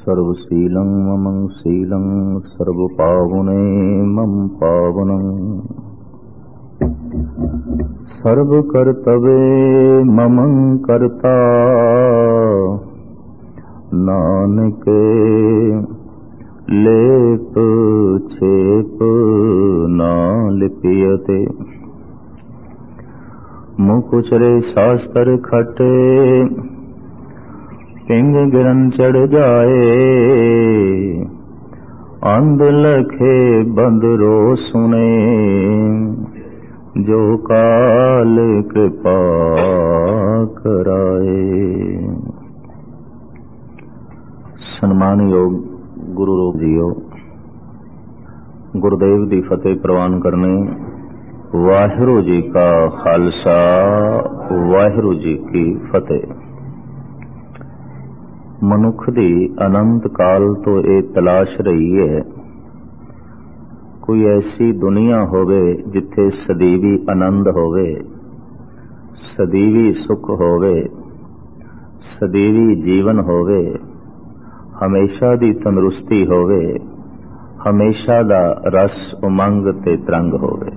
सर्वशीलं ममं शीलं सर्वपावने मम पावनं सर्वकर्तव्ये ममं कर्ता नानके लेप छेप ना लिपियते मुकुचरे शास्त्र खटे पिंग गिरन चढ़ जाए अंध लखे बंदरो सुने जो काल कृपा कराए। सन्मान योग गुरु रूप जीओ, गुरुदेव दी फतेह प्रवान करने। वाहिगुरू जी का खालसा, वाहिगुरू जी की फतेह। मनुख दी अनंत काल तो ये तलाश रही है कोई ऐसी दुनिया होवे जिथे सदीवी आनंद होवे, सदीवी सुख होवे, सदीवी जीवन होवे, हमेशा दी तंदुरुस्ती होवे, हमेशा दा रस उमंग ते तरंग होवे।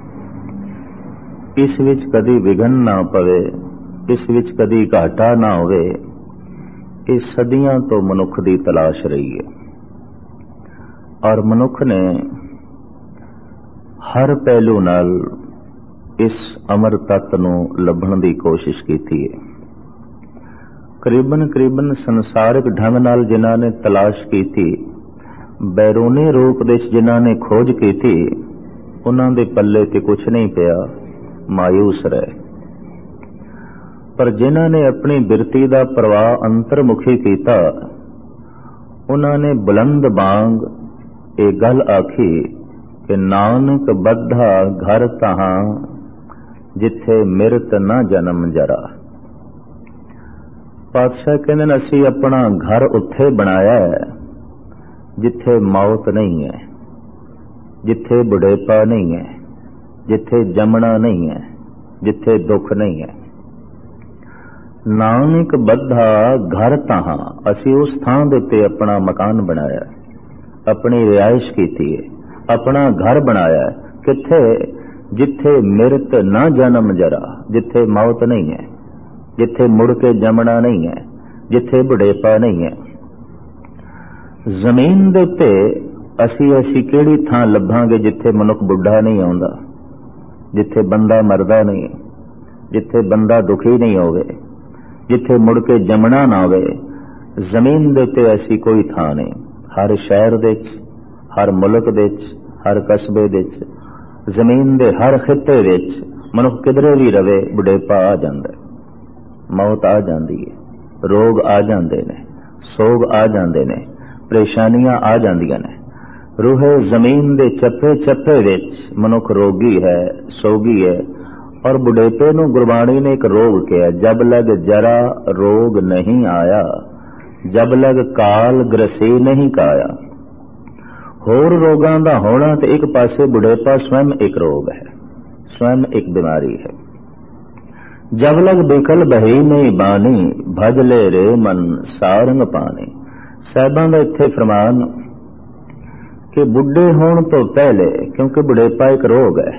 इस विच कदी विघन ना पवे, इस विच कदी घाटा ना होवे। ये सदियां तो मनुख की तलाश रही है और मनुख ने हर पहलू नाल इस अमर तत्त नूं लभण की कोशिश की है। करीबन करीबन संसारिक ढंग नाल जिन्हां ने तलाश की थी, बैरूनी रूप दे जिन्हां ने खोज की थी, उन्हां दे पल्ले ते कुछ नहीं पिया, मायूस रहे। पर जिन्हां ने अपनी बिरती का प्रवाह अंतर्मुखी किया, उन्होंने बुलंद बांग ये गल आखी कि नानक बद्धा घर तहां जिथे मिरत न जन्म जरा। पातशाह कहते असी अपना घर उत्थे बनाया है जिथे मौत नहीं है, जिथे बुढ़ेपा नहीं है, जिथे जमना नहीं है, जिथे दुख नहीं है। नानक बद्धा घर तहां, असी उस थां दे उत्ते अपना मकान बनाया, अपनी रिहाइश की है, अपना घर बनाया। किथे? जिथे मिरत ना जन्म जरा, जिथे मौत नहीं है, जिथे मुड़ के जमना नहीं है, जिथे बुढ़ेपा नहीं है। जमीन दे उत्ते असी ऐसी केड़ी थां लभांगे जिथे मनुख बुढ़ा नहीं आउंदा, जिथे बंदा मरदा नहीं, जिथे बंदा दुखी नहीं होवे, जिथे मुड़ के जमना ना होवे। जमीन दे उत्ते ऐसी कोई थां नहीं। हर शहर दे विच, हर मुल्क दे विच, हर कस्बे दे विच, जमीन दे हर खिते विच मनुख किधरे भी रवे बुढ़ेपा आ जांदा है, मौत आ जांदी है, रोग आ जांदे ने, सोग आ जांदे ने, परेशानियां आ जांदियां ने। रूहे जमीन दे चप्पे चप्पे विच मनुख रोगी है, सोगी है। और बुढ़ेपे नूं गुरबाणी ने एक रोग किया, जब लग जरा रोग नहीं आया, जब लग काल ग्रसे नहीं काया। होर रोगां दा होना ते एक पासे बुढ़ेपा स्वयं एक रोग है, स्वयं एक बीमारी है। जब लग बिकल बही नहीं बानी, भज ले रे मन सारंग पानी। साहिबां दा इत्थे फरमान कि बुढ़े होण तो पहले, क्योंकि बुढ़ेपा एक रोग है,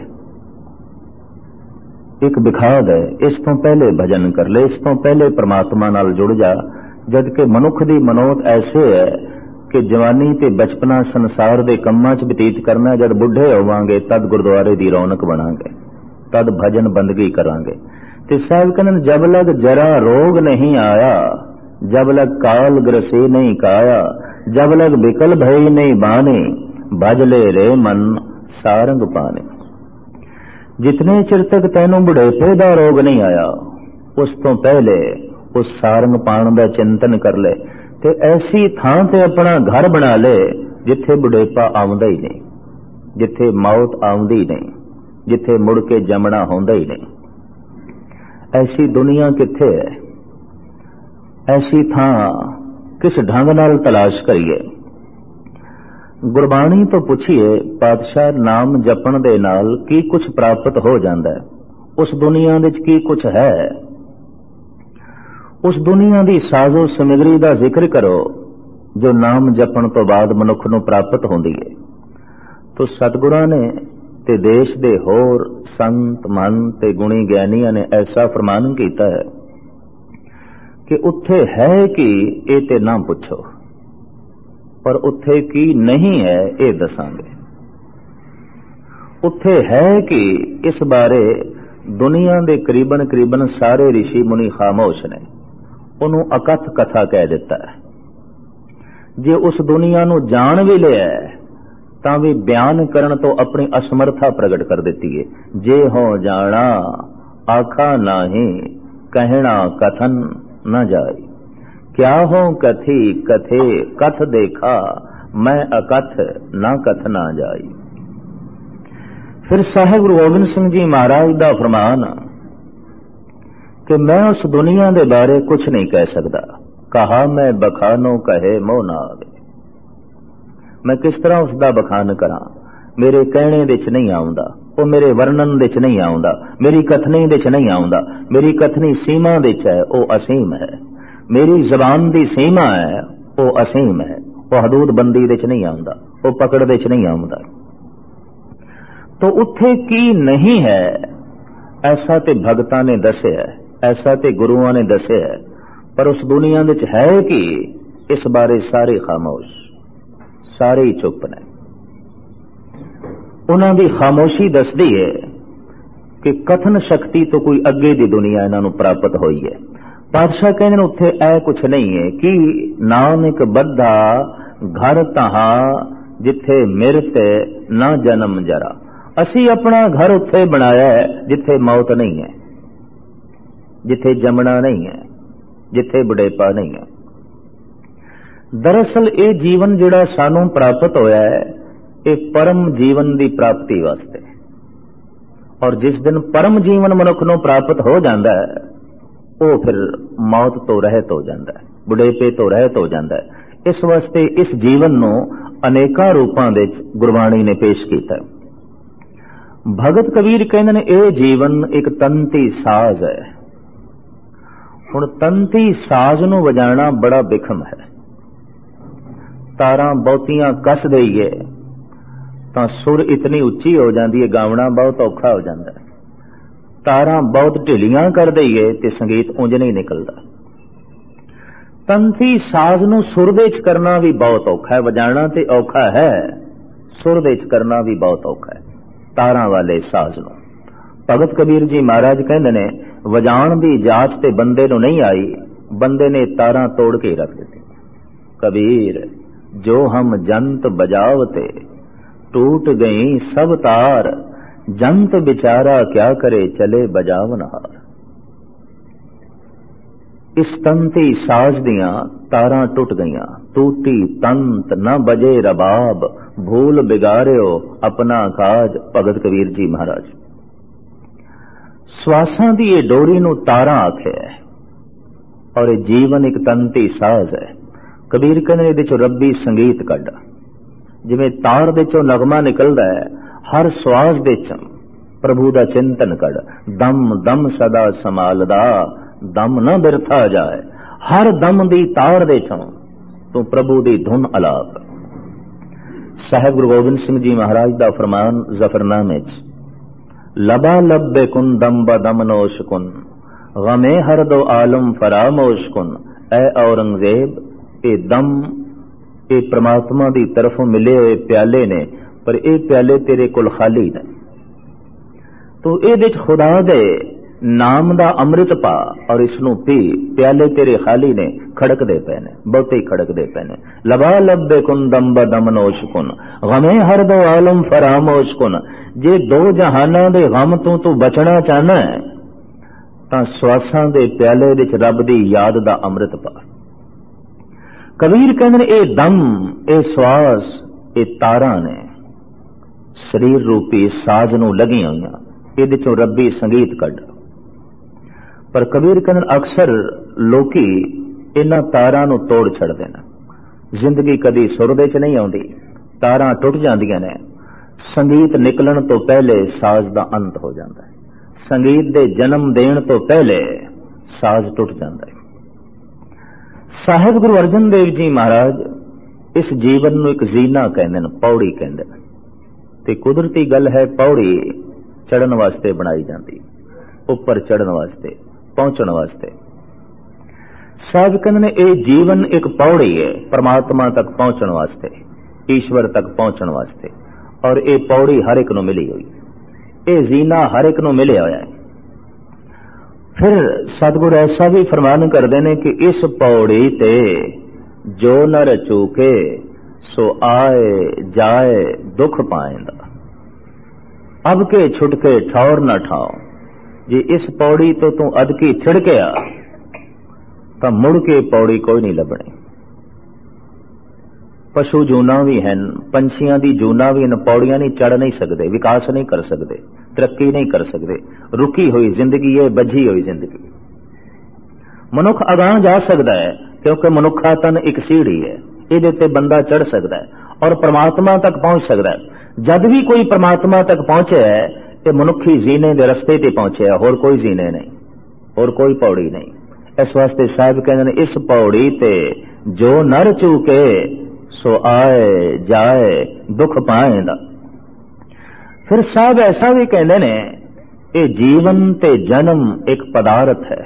एक विखाद है, इस तो पहले भजन कर ले, इस तो पहले परमात्मा नाल जुड़ जा। जबकि मनुख दी मनोत ऐसे है कि जवानी ते बचपना संसार दे कम्मां च बतीत करना, जब बुढ़े होवांगे तद गुरुद्वारे दी रौनक बनांगे, तद भजन बंदगी करांगे। ते साहिब कहन जब लग जरा रोग नहीं आया, जब लग काल ग्रसे नहीं काया, जब लग बिकल भई नहीं बाने, भज ले रे मन सारंग पाने। जितने चिर तक तैनू बुढ़ेपे दा रोग नहीं आया, उस तो पहले उस सारंग पाण दा चिंतन कर ले ते ऐसी थां ते अपना घर बना ले जिथे बुढ़ेपा आउंदा ही नहीं, जिथे मौत आउंदी नहीं, जिथे मुड़ के जमना होंदा ही नहीं। ऐसी दुनिया किथे है? ऐसी थां किस ढंग नाल तलाश करिए? गुरबाणी तो पुछिए, पातशाह नाम जपण दे नाल की कुछ प्राप्त हो जाता है? उस दुनिया विच की कुछ है? उस दुनिया की साजो समग्री का जिक्र करो जो नाम जपण तो बाद मनुख नूं प्राप्त होंदी है। तो सतगुरां ने ते देश दे होर संत मन ते गुणी ज्ञानियां ने ऐसा फरमान कीता है कि उत्थे है कि ये ते ना पुछो, पर उत्थे की नहीं है ये दसांगे। उत्थे है कि इस बारे दुनिया दे करीबन करीबन सारे ऋषि मुनि खामोश ने, उन्हों अकथ कथा कह दिता है। जे उस दुनिया नूं जान भी लिया तां भी बयान करन तो अपनी असमर्था प्रगट कर देती है। जे हो जाना आखा नाही, कहना कथन न जाए, क्या हो कथी कथे कथ देखा, मैं अकथ ना कथ ना जाई। फिर साहिब गुरु गोबिंद सिंह जी महाराज का फरमान कि मैं उस दुनिया के बारे कुछ नहीं कह सकता। कहा मैं बखानो कहे मोह ना आवे। मैं किस तरह उसका बखान करा, मेरे कहने दे च नहीं आउंदा, वो मेरे वर्णन दे च नहीं आउंदा, मेरी कथनी दे च नहीं आउंदा। मेरी कथनी सीमा दे च है, वो असीम है। मेरी जबान की सीमा है, वो असीम है। वो हदूद बंदी दे च नहीं आउंदा, वो पकड़ दे च नहीं आउंदा। तो उत्थे की नहीं है ऐसा ते भगतां ने दसे है, ऐसा ते गुरुआं ने दसे है, पर उस दुनिया विच है कि इस बारे सारे खामोश, सारे ही चुप ने। उन्हां दी खामोशी दसदी है कि कथन शक्ति तो कोई अगे दी दुनिया इन्हां नूं प्राप्त होई है। पातशाह कहंदे ने उत्थे ऐ कुछ नहीं है कि नानक बद्धा घर तहा जिथे मिरत ना जन्म जरा। असी अपना घर उत्थे बनाया है जिथे मौत नहीं है, जिथे जमना नहीं है, जिथे बुढ़ेपा नहीं है। दरअसल ये जीवन जिहड़ा सानू प्राप्त होया है, ये परम जीवन की प्राप्ति वास्ते। और जिस दिन परम जीवन मनुख नूं प्राप्त हो जाता है, वो फिर मौत तो रहत हो जाता है, बुढ़ेपे तो रहत हो जाता है। इस वास्ते इस जीवन नूं अनेका रूपां दे गुरबाणी ने पेश कीता। भगत कबीर कहते ने यह जीवन एक तंती साज है। हुण तंती साज नूं वजाना बड़ा बिखम है। तारां बहुतियां कस दईए तां सुर इतनी उच्ची हो जाती है, गावना बहुत औखा हो जाता है। तारां बहुत ढिलियां कर दईए ते संगीत उंज नहीं निकलता। तंती साज नूं सुर दे च करना भी बहुत औखा है, वजाना ते औखा है, सुर दे च करना भी बहुत औखा है। तारां वाले साज नूं भगत कबीर जी महाराज कहंदे ने वजाण दी जाच ते बंदे नूं नहीं आई, बंदे ने तारां तोड़ के रख दित्ती। कबीर जो हम जंत बजावते टूट गई सब तार, जंत बिचारा क्या करे चले बजावनहार। इस तंती साज दियां तारां टुट गईयां, टूटी तंत न बजे रबाब, भूल बिगाड़ियो अपना काज। भगत कबीर जी महाराज श्वासां दी ये डोरी नूं तारां आखे है, और ये जीवन एक तंती साज है। कबीर कहने इहदे चों रब्बी संगीत कढ, जिवें तार दे चों नगमा निकलदा है, हर श्वास दे चों प्रभु दा चिंतन कढ। दम दम सदा संभालदा, दम न बिरथा जाए, हर दम दी तार दे चों तू प्रभु दी धुन अलाप। साहिब गुरु गोबिंद सिंह जी महाराज दा फरमान जफरनामे च, लबा लब्बे कुन दम ब दम नोश कुन, गमे हर दो आलम फरामोश कुन। ऐ औरंगजेब, ये दम ये परमात्मा दी तरफों मिले हुए प्याले ने, पर ये प्याले तेरे कोल खाली ने। तो ये खुदा दे नाम दा अमृत पा और इसनू पी, प्याले तेरे खाली ने, खड़कदे पे ने, बहुते ही खड़कदे पे ने। लबा लब्बे कुन दम ब दम नोश कुन, गमे हर दो आलम फरामोश कुन। जे दो जहाना दे गम तू तू बचना चाहना है तां श्वासां दे प्याले विच रब दी याद दा अमृत पा। कबीर कहंदे ने ए दम, ए श्वास, ए तारां ने शरीर रूपी साज नू लगियां होईयां, इहदे चों रब्बी संगीत कढ। पर कबीर कहंदे अक्सर लोकी इन्हां तारां नू तोड़ छड़दे ने। जिंदगी कदी सुर दे च नहीं आउंदी, तारां टुट जांदियां ने। संगीत निकलण तो पहले साज दा अंत हो जाता है, संगीत दे जन्म देण तो पहले साज टुट जाता है। साहिब गुरु अर्जन देव जी महाराज इस जीवन नूं एक जीना कहंदे ने, पौड़ी कहंदे ने। ते कुदरती गल है, पौड़ी चढ़न वास्ते बनाई जाती, उपर चढ़न वास्ते, पहुंचण वास्ते। साहब कहंदे ने ये जीवन एक पौड़ी है परमात्मा तक पहुंचण वास्ते, ईश्वर तक पहुंचण वास्ते। और ये पौड़ी हर एक नूं मिली हुई, ये जीना हर एक नूं मिलिया होया है। फिर सतगुरु ऐसा भी फरमान करते हैं कि इस पौड़ी ते जो नर चूके सो आए जाए दुख पाएंदा, अब के छुटके ठौर न ठाओ। जे इस पौड़ी तो तू अदकी थिड़किया तो मुड़ के पौड़ी कोई नहीं लभनी। पशु जूना भी हैं, पंछियां दी जूना भी हैं, पौड़ियां नहीं चढ़ नहीं सकते, विकास नहीं कर सकते, तरक्की नहीं कर सकते। रुकी हुई जिंदगी है, बझी हुई जिंदगी। मनुख अगां जा सकता है क्योंकि मनुखा तन एक सीढ़ी है, इहदे ते बंदा चढ़ सकता है और परमात्मा तक पहुंच सकता है। जद भी कोई परमात्मा तक पहुंचे है तो मनुखी जीने दे रस्ते ते पहुंचे है, होर कोई जीने नहीं, होर कोई पौड़ी नहीं। इस वास्ते साहब कहते हैं इस पौड़ी ते जो नर चूके सो आए जाए दुख पाएंदा। फिर साहब ऐसा भी कहते ने ये जीवन ते जन्म एक पदार्थ है।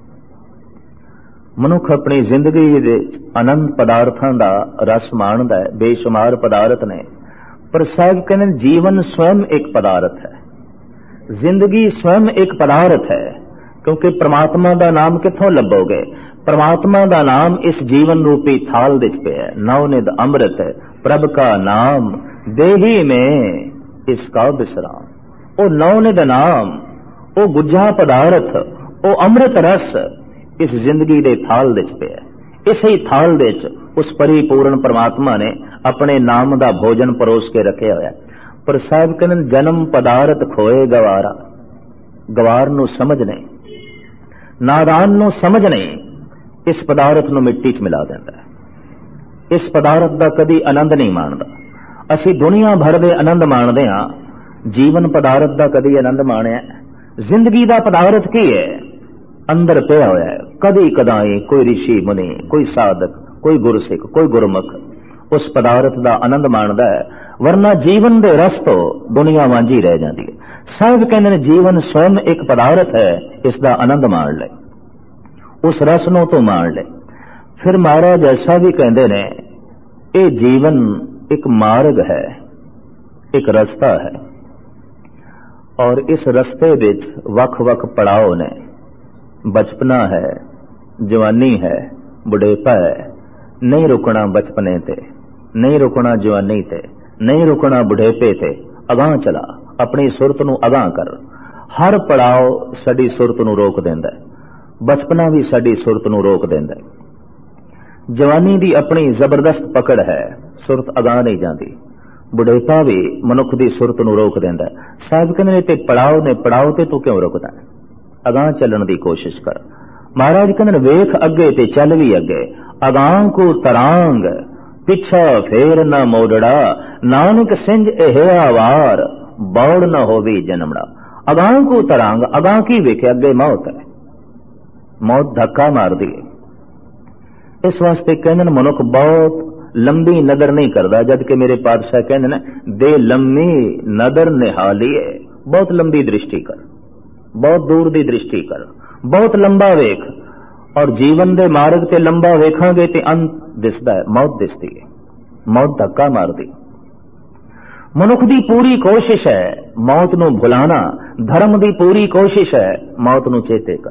मनुख अपनी जिंदगी दे अनंत पदार्थां दा रस माणदा है, बेशुमार पदार्थ ने, पर साहब कहते जीवन स्वयं एक पदार्थ है, जिंदगी स्वयं एक पदार्थ है। क्योंकि परमात्मा दा नाम कित्थों लभोगे? परमात्मा दा नाम इस जीवन रूपी थाल दे पे है। नवनिध अमृत प्रभ का नाम देही में इसका विश्राम। ओ नवनिध नाम, ओ गुज्जा पदार्थ, ओ अमृत रस इस जिंदगी दे थाल दे पे है। इसी थाल दे उस परिपूर्ण परमात्मा ने अपने नाम दा भोजन परोस के रखे होया। पर साहब कहन जन्म पदार्थ खोए गवारा, गवार नू समझ नहीं, नादान नू समझ नहीं, इस पदार्थ नू मिट्टी च मिला देंदा है। इस पदार्थ दा कदी आनंद नहीं माणदा। असी दुनिया भर दे आनंद माणदे हां, जीवन पदार्थ दा कदी आनंद माणिया? जिंदगी दा पदार्थ की है? अंदर पिया होया है। कदी कदाई कोई ऋषि मुनि, कोई साधक, कोई गुरसिख, कोई गुरमुख उस पदार्थ दा आनंद माणदा है, वरना जीवन दे रस तो दुनिया वांझी रह जाती है। साहब कहते हैं जीवन स्वयं एक पदार्थ है, इसका आनंद मान ले, उस रस नूं तो मान ले। फिर महाराज ऐसा भी कहते ने ये जीवन एक मार्ग है, एक रास्ता है, और इस रस्ते विच वख-वख पड़ाव ने। बचपना है, जवानी है, बुढ़ेपा है। नहीं रुकना बचपने ते, नहीं रुकना जवानी ते, नहीं रुकना बुढ़ेपे ते, अगां चला, अपनी सुरत नूं अगां कर। हर पड़ाव साडी सुरत नूं रोक देंदा है, बचपना भी साडी सुरत नूं रोक देंदा है। जवानी दी अपनी जबरदस्त पकड़ है, सुरत अगां नहीं जाती। बुढ़ेपा भी मनुख दी सुरत नूं रोक देंदा है। साहब कहंदे ने ते पड़ाव ने, पड़ाव ते तू क्यों रुकदा है? अगां चलण दी कोशिश कर। महाराज कहंदे वेख अगे ते चल भी अगे, अगां को तरांग पिछा फेर न मोड़ड़ा, नानक सिंज एहिया वार बौड़ न होवी जन्मड़ा। अगां को तरांग, अगां की वेखे? अगे मौत है, मौत धक्का मार दी। इस वास्ते कहंदे मनुख बहुत लंबी नदर नहीं करता, जबकि मेरे पातशाह कहंदे ने दे लंबी नदर निहालिए। बहुत लंबी दृष्टि कर, बहुत दूर दी दृष्टि कर, बहुत लंबा वेख। और जीवन दे मार्ग ते लंबा वेखांगे ते अंत दिसदा है, मौत दिसदी है, मौत धक्का मार दी। मनुख दी पूरी कोशिश है मौत नूं भुलाना, धर्म दी पूरी कोशिश है मौत नूं चेते कर।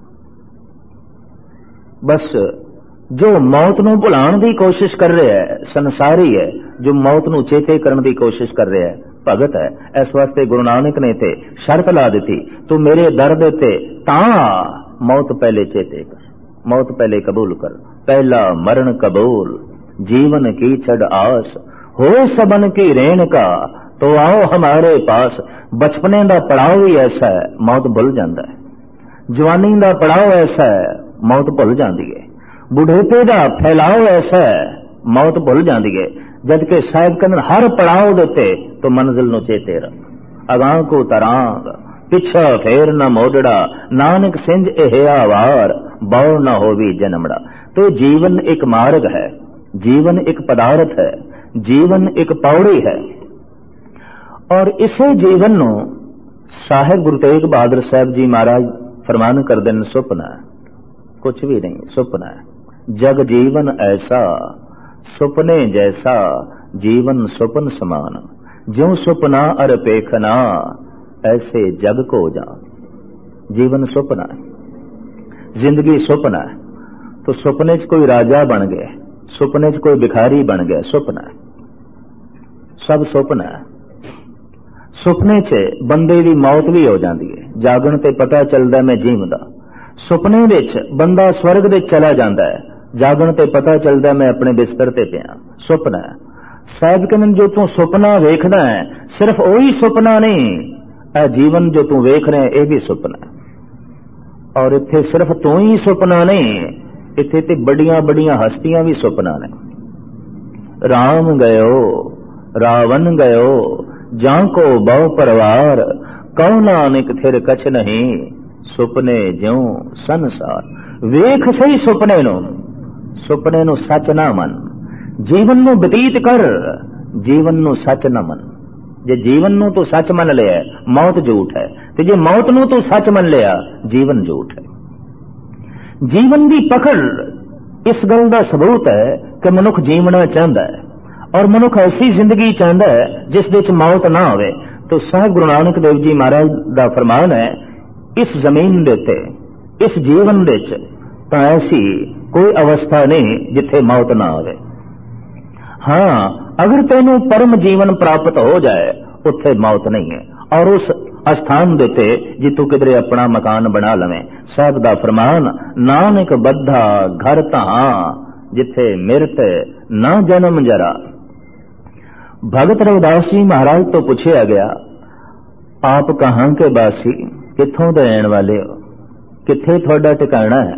बस जो मौत नूं भुलाण दी कोशिश कर रहा है संसारी है, जो मौत नूं चेते करन दी कोशिश कर रहा है भगत है। इस वास्ते गुरु नानक ने ते शर्त ला दी, तू मेरे दर दे ते तां मौत पहले चेते कर, मौत पहले कबूल कर। पहला मरण कबूल, जीवन की छड़ आस, हो सबन की रेण का तो आओ हमारे पास। बचपने का पड़ाव भी ऐसा है, मौत भुल जाता है। जवानी का पड़ाव ऐसा है, मौत भुल जाती है। बुढ़ेपे का फैलाव ऐसा है, मौत भुल जाती है। जबकि साहिब कहते हर पड़ाव देते तो मंजिल नूं चेते रख। अगां को तरांग पिछा फेर न मोड़ड़ा, नानक सिंज एहिया वार बौड़ न होवी जन्मड़ा। तो जीवन एक मार्ग है, जीवन एक पदार्थ है, जीवन एक पौड़ी है। और इसे जीवन नूं साहिब गुरु तेग बहादुर साहब जी महाराज फरमान करदे ने, सुपना कुछ भी नहीं, सुपना है। जग जीवन ऐसा सुपने जैसा, जीवन सुपन समान, ज्यों सुपना अर पेखना, ऐसे जग को जान। जीवन सुपना है, जिंदगी सुपना है। तो सुपने च कोई राजा बन गया, सुपने च कोई भिखारी बन गया, सुपना है, सब सुपना है। सुपने च बंदे की मौत भी हो जाती है, जागण ते पता चलता मैं जीवदा। सुपने विच बंदा स्वर्ग दे चला जाता है, जागण ते पता चलता मैं अपने बिस्तर ते पिया, सुपना है। साहब कहते जो तू सुपना वेखदा है, सिर्फ वही सुपना नहीं, यह जीवन जो तू वेख रहे यह भी सुपना है। और इत्थे सिर्फ तू ही सुपना नहीं, इत्थे ते बड़ियां बड़ियां हस्तियां भी सुपना ने। राम गयो रावण गयो, जाको बहु परवार, कौ नानक थिर कछ नहीं, सुपने ज्यों संसार। वेख सही सुपने नूं, सुपने नूं सच ना मन। जीवन नूं बतीत कर, जीवन नूं सच ना मन। जे जीवन नूं तू सच मन लिया, मौत झूठ है, ते जे मौत नूं तू सच मन लिया, जीवन झूठ है। जीवन की पकड़ इस गल का सबूत है कि मनुख जीवना चाहता है, और मनुख ऐसी जिंदगी चाहता है जिस विच मौत ना होवे। तो साहिब गुरु नानक देव जी महाराज का फरमान है, इस जमीन दे उत्ते, इस जीवन विच तां ऐसी कोई अवस्था नहीं जिथे मौत ना होवे। हाँ, अगर तेनू परम जीवन प्राप्त हो जाए, उत्थे मौत नहीं है। और उस स्थान देते जितू किधरे अपना मकान बना लवे, साहब दा फरमान, नानक बद्धा घर तहां, जिथे मिरत ना जन्म जरा। भगत रविदास जी महाराज तो पूछा गया, आप कहां के बासी, किथों दे रहने वाले हो, किथे थोड़ा ठिकाना है?